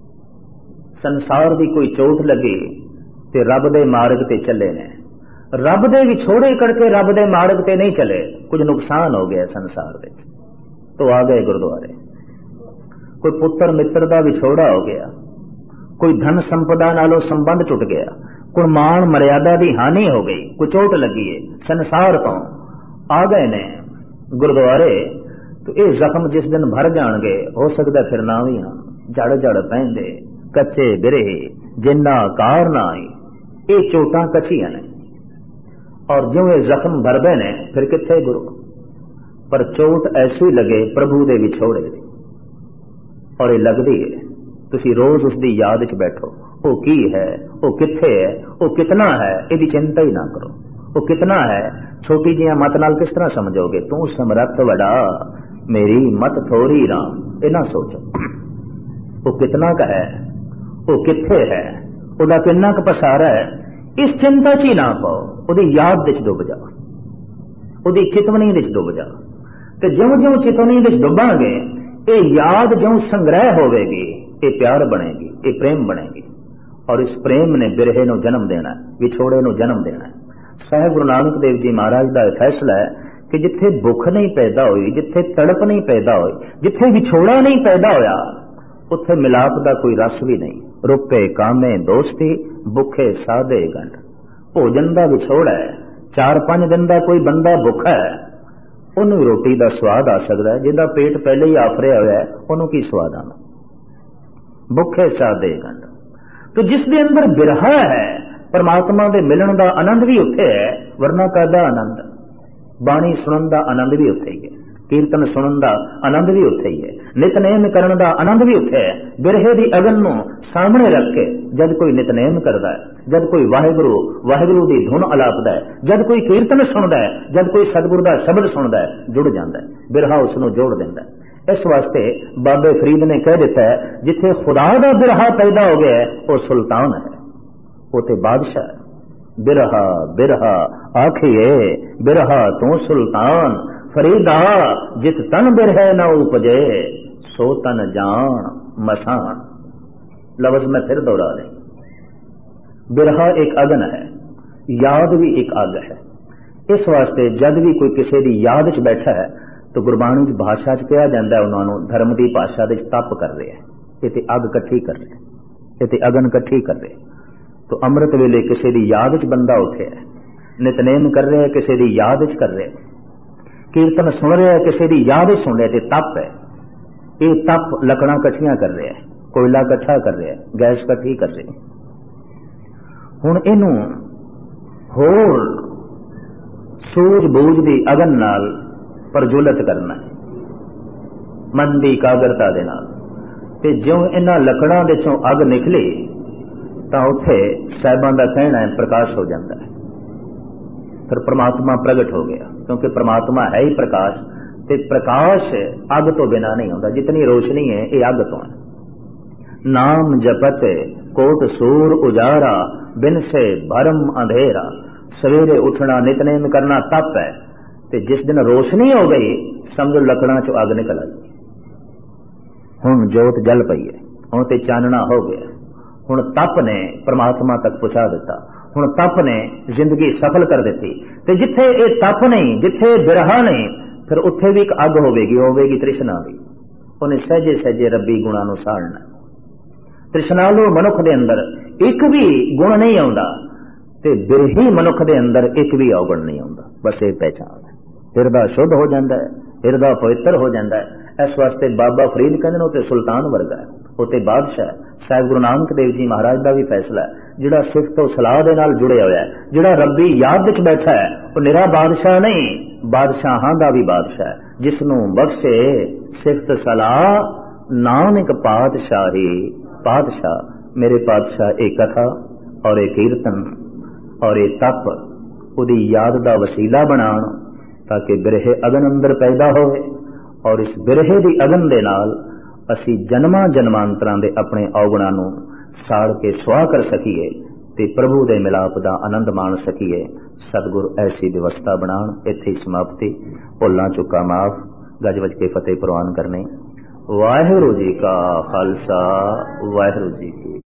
ਸੰਸਾਰ ਦੀ ਕੋਈ ਚੋਟ ਲੱਗੀ ਤੇ ਰੱਬ ਦੇ ਮਾਰਗ ਤੇ ਚੱਲੇ ਨੇ, ਰੱਬ ਦੇ ਵਿਛੋੜੇ ਕਰਕੇ ਰੱਬ ਦੇ ਮਾਰਗ ਤੇ ਨਹੀਂ ਚਲੇ, ਕੁਝ ਨੁਕਸਾਨ ਹੋ ਗਿਆ ਸੰਸਾਰ ਵਿੱਚ, ਤੋਂ ਆ ਗਏ ਗੁਰਦੁਆਰੇ। ਕੋਈ ਪੁੱਤਰ ਮਿੱਤਰ ਦਾ ਵਿਛੋੜਾ ਹੋ ਗਿਆ, ਕੋਈ ਧਨ ਸੰਪਦਾ ਨਾਲੋਂ ਸੰਬੰਧ ਟੁੱਟ ਗਿਆ, ਕੋਈ ਮਾਣ ਮਰਿਆਦਾ ਦੀ ਹਾਨੀ ਹੋ ਗਈ, ਕੋਈ ਚੋਟ ਲੱਗੀ ਹੈ, ਸੰਸਾਰ ਤੋਂ ਆ ਗਏ ਨੇ ਗੁਰਦੁਆਰੇ। ਤੇ ਇਹ ਜ਼ਖਮ ਜਿਸ ਦਿਨ ਭਰ ਜਾਣਗੇ, ਹੋ ਸਕਦਾ ਫਿਰ ਨਾ ਵੀ ਆਣ। ਜੜ ਜੜ ਪੈਂਦੇ ਕੱਚੇ ਬਿਰਹੇ ਜਿੰਨਾ ਕਾਰ ਨਾ ਆਈ। ਇਹ ਚੋਟਾਂ ਕੱਚੀਆਂ ਨੇ, ਔਰ ਜਿਉਂ ਇਹ ਜ਼ਖਮ ਭਰਦੇ ਨੇ ਫਿਰ ਕਿੱਥੇ ਗੁਰੂ। ਪਰ ਚੋਟ ਐਸੀ ਲੱਗੇ ਪ੍ਰਭੂ ਦੇ ਵਿਛੋੜੇ ਦੀ, ਔਰ ਇਹ ਲੱਗਦੀ ਹੈ। ਤੁਸੀਂ ਰੋਜ਼ ਉਸ ਦੀ ਯਾਦ ਚ ਬੈਠੋ। ਉਹ ਕੀ ਹੈ, ਉਹ ਕਿੱਥੇ ਹੈ, ਉਹ ਕਿਤਨਾ ਹੈ, ਇਹਦੀ ਚਿੰਤਾ ਹੀ ਨਾ ਕਰੋ। ਉਹ ਕਿਤਨਾ ਹੈ ਛੋਟੀ ਜਿਹੀਆਂ ਮਤ ਨਾਲ ਕਿਸ ਤਰ੍ਹਾਂ ਸਮਝੋਗੇ? ਤੂੰ ਸਮਰੱਥ ਵਡਾ, ਮੇਰੀ ਮਤ ਥੋੜੀ ਰਾਮ, ਇਹ ਨਾ ਸੋਚੋ। ਉਹ ਕਿਤਨਾ ਕ ਹੈ, ਉਹ ਕਿੱਥੇ ਹੈ, ਉਹਦਾ ਕਿੰਨਾ ਕੁ ਪਸਾਰਾ ਹੈ, ਇਸ ਚਿੰਤਾ ਚ ਹੀ ਨਾ ਪਾਓ। ਉਹਦੀ ਯਾਦ ਵਿੱਚ ਡੁੱਬ ਜਾ, ਉਹਦੀ ਚਿਤਵਨੀ ਵਿੱਚ ਡੁੱਬ ਜਾ। ਤੇ ਜਿਉਂ ਜਿਉਂ ਚਿਤਵਨੀ ਵਿੱਚ ਡੁੱਬਾਂਗੇ, ਇਹ ਯਾਦ ਜਿਉਂ ਸੰਗ੍ਰਹਿ ਹੋਵੇਗੀ, ਇਹ ਪਿਆਰ ਬਣੇਗੀ, ਇਹ ਪ੍ਰੇਮ ਬਣੇਗੀ। ਔਰ ਇਸ ਪ੍ਰੇਮ ਨੇ ਬਿਰਹੇ ਨੂੰ ਜਨਮ ਦੇਣਾ, ਵਿਛੋੜੇ ਨੂੰ ਜਨਮ ਦੇਣਾ। ਸਾਹਿਬ ਗੁਰੂ ਨਾਨਕ ਦੇਵ ਜੀ ਮਹਾਰਾਜ ਦਾ ਫੈਸਲਾ ਹੈ ਕਿ ਜਿੱਥੇ ਭੁੱਖ ਨਹੀਂ ਪੈਦਾ ਹੋਈ, ਜਿੱਥੇ ਤੜਪ ਨਹੀਂ ਪੈਦਾ ਹੋਈ, ਜਿੱਥੇ ਵਿਛੋੜਾ ਨਹੀਂ ਪੈਦਾ ਹੋਇਆ, ਉੱਥੇ ਮਿਲਾਪ ਦਾ ਕੋਈ ਰਸ ਵੀ ਨਹੀਂ। ਰੁਪੇ ਕਾਮੇ ਦੋਸਤੀ, ਭੁੱਖੇ ਸਾਦੇ ਗੰਢ। ਭੋਜਨ ਦਾ ਵਿਛੋੜਾ ਹੈ। 4-5 ਦਿਨ ਦਾ ਕੋਈ ਬੰਦਾ ਭੁੱਖਾ ਹੈ, ਉਹਨੂੰ ਰੋਟੀ ਦਾ ਸਵਾਦ ਆ ਸਕਦਾ। ਜਿਹਦਾ ਪੇਟ ਪਹਿਲੇ ਹੀ ਆਫਰਿਆ ਹੋਇਆ ਹੈ, ਉਹਨੂੰ ਕੀ ਸਵਾਦ ਆਣਾ? ਭੁੱਖੇ ਸਾਦੇ ਗੰਢ। ਤੇ ਜਿਸ ਦੇ ਅੰਦਰ ਬਿਰਹਾ ਹੈ, ਪਰਮਾਤਮਾ ਦੇ ਮਿਲਣ ਦਾ ਆਨੰਦ ਵੀ ਉੱਥੇ ਹੈ, ਵਰਨਾ ਕਾਹਦਾ ਆਨੰਦ? ਬਾਣੀ ਸੁਣਨ ਦਾ ਆਨੰਦ ਵੀ ਉੱਥੇ ਹੀ ਹੈ, ਕੀਰਤਨ ਸੁਣਨ ਦਾ ਆਨੰਦ ਵੀ ਉੱਥੇ ਹੀ ਹੈ, ਨਿਤਨੇਮ ਕਰਨ ਦਾ ਆਨੰਦ ਵੀ ਉੱਥੇ ਹੈ। ਬਿਰਹੇ ਦੀ ਅਗਨ ਨੂੰ ਸਾਹਮਣੇ ਰੱਖ ਕੇ ਜਦ ਕੋਈ ਨਿਤਨੇਮ ਕਰਦਾ ਹੈ, ਜਦ ਕੋਈ ਵਾਹਿਗੁਰੂ ਵਾਹਿਗੁਰੂ ਦੀ ਧੁਨ ਅਲਾਪਦਾ ਹੈ, ਜਦ ਕੋਈ ਕੀਰਤਨ ਸੁਣਦਾ ਹੈ, ਜਦ ਕੋਈ ਸਤਿਗੁਰੂ ਦਾ ਸ਼ਬਦ ਸੁਣਦਾ ਹੈ, ਜੁੜ ਜਾਂਦਾ ਹੈ। ਬਿਰਹਾ ਉਸ ਨੂੰ ਜੋੜ ਦਿੰਦਾ ਹੈ। ਇਸ ਵਾਸਤੇ ਬਾਬੇ ਫਰੀਦ ਨੇ ਕਹਿ ਦਿੱਤਾ ਹੈ, ਜਿੱਥੇ ਖੁਦਾ ਦਾ ਬਿਰਹਾ ਪੈਦਾ ਹੋ ਗਿਆ ਉਹ ਸੁਲਤਾਨ ਹੈ, ਉਹ ਤੇ ਬਾਦਸ਼ਾਹ ਹੈ। ਬਿਰਹਾ ਬਿਰਹਾ ਆਖੀਏ ਬਿਰਹਾ ਤੂੰ ਸੁਲਤਾਨ, ਫਰੀਦਾ ਜਿਤ ਤਨ ਬਿਰਹੈ ਨਾ ਉਪਜੇ, ਸੋ ਤਨ ਜਾਣ ਮਸਾਨ। ਲਫ਼ਜ਼ ਮੈਂ ਫਿਰ दोहरा दें। ਬਿਰਹਾ ਇੱਕ ਅਗਨ ਹੈ, ਯਾਦ ਵੀ ਇੱਕ ਅੱਗ ਹੈ। ਇਸ ਵਾਸਤੇ ਜਦ ਵੀ ਕੋਈ ਕਿਸੇ ਦੀ ਯਾਦ 'ਚ ਬੈਠਾ ਹੈ ਤਾਂ ਗੁਰਬਾਣੀ 'ਚ ਭਾਸ਼ਾ 'ਚ ਕਿਹਾ ਜਾਂਦਾ ਉਹਨਾਂ ਨੂੰ ਧਰਮ ਦੀ ਭਾਸ਼ਾ ਦੇ 'ਚ ਤਪ ਕਰ ਰਿਹਾ, ਇਹ ਤੇ ਅੱਗ ਇਕੱਠੀ ਕਰ ਰਿਹਾ, ਇਹ ਤੇ ਅਗਨ ਇਕੱਠੀ ਕਰ ਰਿਹਾ। तो ਅੰਮ੍ਰਿਤ ਵੇਲੇ ਕਿਸੇ ਦੀ ਯਾਦ 'ਚ ਬੰਦਾ ਉੱਠਿਆ, ਨਿਤਨੇਮ ਕਰ ਰਿਹਾ ਕਿਸੇ ਦੀ ਯਾਦ 'ਚ ਕਰ ਰਿਹਾ, ਕੀਰਤਨ ਸੁਣ ਰਿਹਾ ਕਿਸੇ ਦੀ ਯਾਦ 'ਚ ਸੁਣ ਰਿਹਾ, ਤੇ ਤਪ ਹੈ। ਇਹ ਤਪ ਲੱਕੜਾਂ ਇਕੱਠੀਆਂ ਕਰ ਰਿਹਾ, ਕੋਇਲਾ ਇਕੱਠਾ ਕਰ ਰਿਹਾ, ਗੈਸ ਇਕੱਠੀ ਕਰ ਰਿਹਾ। ਹੁਣ ਇਹਨੂੰ ਹੋਰ ਸੂਝ ਬੂਝ ਦੀ ਅਗਨ ਨਾਲ ਪ੍ਰਜਵਲਿਤ ਕਰਨਾ, ਮਨ ਦੀ ਇਕਾਗਰਤਾ ਦੇ ਨਾਲ। ਤੇ ਜਿਉਂ ਇਹਨਾਂ ਲੱਕੜਾਂ ਦੇ ਚੋਂ ਅੱਗ ਨਿਕਲੀ ਤਾਂ ਉੱਥੇ ਸਾਹਿਬਾਂ ਦਾ ਕਹਿਣਾ ਹੈ ਪ੍ਰਕਾਸ਼ ਹੋ ਜਾਂਦਾ ਹੈ। ਫਿਰ ਪ੍ਰਮਾਤਮਾ ਪ੍ਰਗਟ ਹੋ ਗਿਆ, ਕਿਉਂਕਿ ਪ੍ਰਮਾਤਮਾ ਹੈ ਹੀ ਪ੍ਰਕਾਸ਼, ਤੇ ਪ੍ਰਕਾਸ਼ ਅੱਗ ਤੋਂ ਬਿਨਾ ਨਹੀਂ ਹੁੰਦਾ। ਜਿਤਨੀ ਰੋਸ਼ਨੀ ਹੈ ਇਹ ਅੱਗ ਤੋਂ ਹੈ। ਨਾਮ ਜਪਤ ਕੋਟ ਸੂਰ ਉਜਾਰਾ, ਬਿਨ ਸੇ ਭਰਮ ਅੰਧੇਰਾ। ਸਵੇਰੇ ਉੱਠਣਾ, ਨਿਤਨੇਮ ਕਰਨਾ ਤਪ ਹੈ। ਤੇ ਜਿਸ ਦਿਨ ਰੋਸ਼ਨੀ ਹੋ ਗਈ ਸਮਝੋ ਲੱਕੜਾਂ ਚੋਂ ਅੱਗ ਨਿਕਲ ਆਈ। ਹੁਣ ਜੋਤ ਜਲ ਪਈ ਹੈ, ਹੁਣ ਤੇ ਚਾਨਣਾ ਹੋ ਗਿਆ। ਹੁਣ ਤਪ ਨੇ ਪ੍ਰਮਾਤਮਾ ਤੱਕ ਪਹੁੰਚਾ ਦਿੱਤਾ, ਹੁਣ ਤਪ ਨੇ ਜ਼ਿੰਦਗੀ ਸਫਲ ਕਰ ਦਿੱਤੀ। ਤੇ ਜਿੱਥੇ ਇਹ ਤਪ ਨਹੀਂ, ਜਿੱਥੇ ਬਿਰਹਾ ਨਹੀਂ, ਫਿਰ ਉੱਥੇ ਵੀ ਇੱਕ ਅੱਗ ਹੋਵੇਗੀ ਤ੍ਰਿਸ਼ਨਾ ਦੀ। ਉਹਨੇ ਸਹਿਜੇ ਸਹਿਜੇ ਰੱਬੀ ਗੁਣਾਂ ਨੂੰ ਸਾੜਨਾ। ਤ੍ਰਿਸ਼ਨਾਲੂ ਮਨੁੱਖ ਦੇ ਅੰਦਰ ਇੱਕ ਵੀ ਗੁਣ ਨਹੀਂ ਆਉਂਦਾ, ਤੇ ਬਿਰਹੀ ਮਨੁੱਖ ਦੇ ਅੰਦਰ ਇੱਕ ਵੀ ਔਗਣ ਨਹੀਂ ਆਉਂਦਾ। ਬਸ ਇਹ ਪਹਿਚਾਨ ਹੈ। ਹਿਰਦਾ ਸ਼ੁੱਧ ਹੋ ਜਾਂਦਾ ਹੈ, ਹਿਰਦਾ ਪਵਿੱਤਰ ਹੋ ਜਾਂਦਾ ਹੈ। ਇਸ ਵਾਸਤੇ ਬਾਬਾ ਫਰੀਦ ਕਹਿੰਦੇ ਨੇ ਉਹ ਤੇ ਸੁਲਤਾਨ ਵਰਗਾ ਹੈ, ਉਹ ਤੇ ਬਾਦਸ਼ਾਹ ਹੈ। ਸਾਹਿਬ ਗੁਰੂ ਨਾਨਕ ਦੇਵ ਜੀ ਮਹਾਰਾਜ ਦਾ ਵੀ ਫੈਸਲਾ ਹੈ, ਜਿਹੜਾ ਸਿੱਖ ਤੋਂ ਸਲਾਹ ਦੇ ਨਾਲ ਜੁੜਿਆ ਹੋਇਆ ਹੈ, ਜਿਹੜਾ ਰੱਬੀ ਯਾਦ ਵਿੱਚ ਬੈਠਾ ਹੈ, ਉਹ ਨਿਰਾ ਬਾਦਸ਼ਾਹ ਨਹੀਂ, बादशाहां दा भी बादशाह है, जिसनों बख्शे सिफत सलाह नानक पातशाही। पातशाह मेरे पातशाह एक कथा और एक कीर्तन और एक तप उदी याद दा वसीला बनाण, ताकि बिरहे अगन अंदर पैदा होवे और इस बिरहे दी अगन दे नाल असी जन्मां जन्मांतरां दे अपने अवगुणां नूं साड़ के सुआह कर सकीए ते प्रभु दे मिलाप दा आनंद माण सकीए। सतगुर ऐसी व्यवस्था बनाण। इत्थे समाप्ति। भुल्लां चुका माफ। गज वज के फतेह प्रवान करने। वाहिगुरू जी का खालसा वाहिगुरू जी की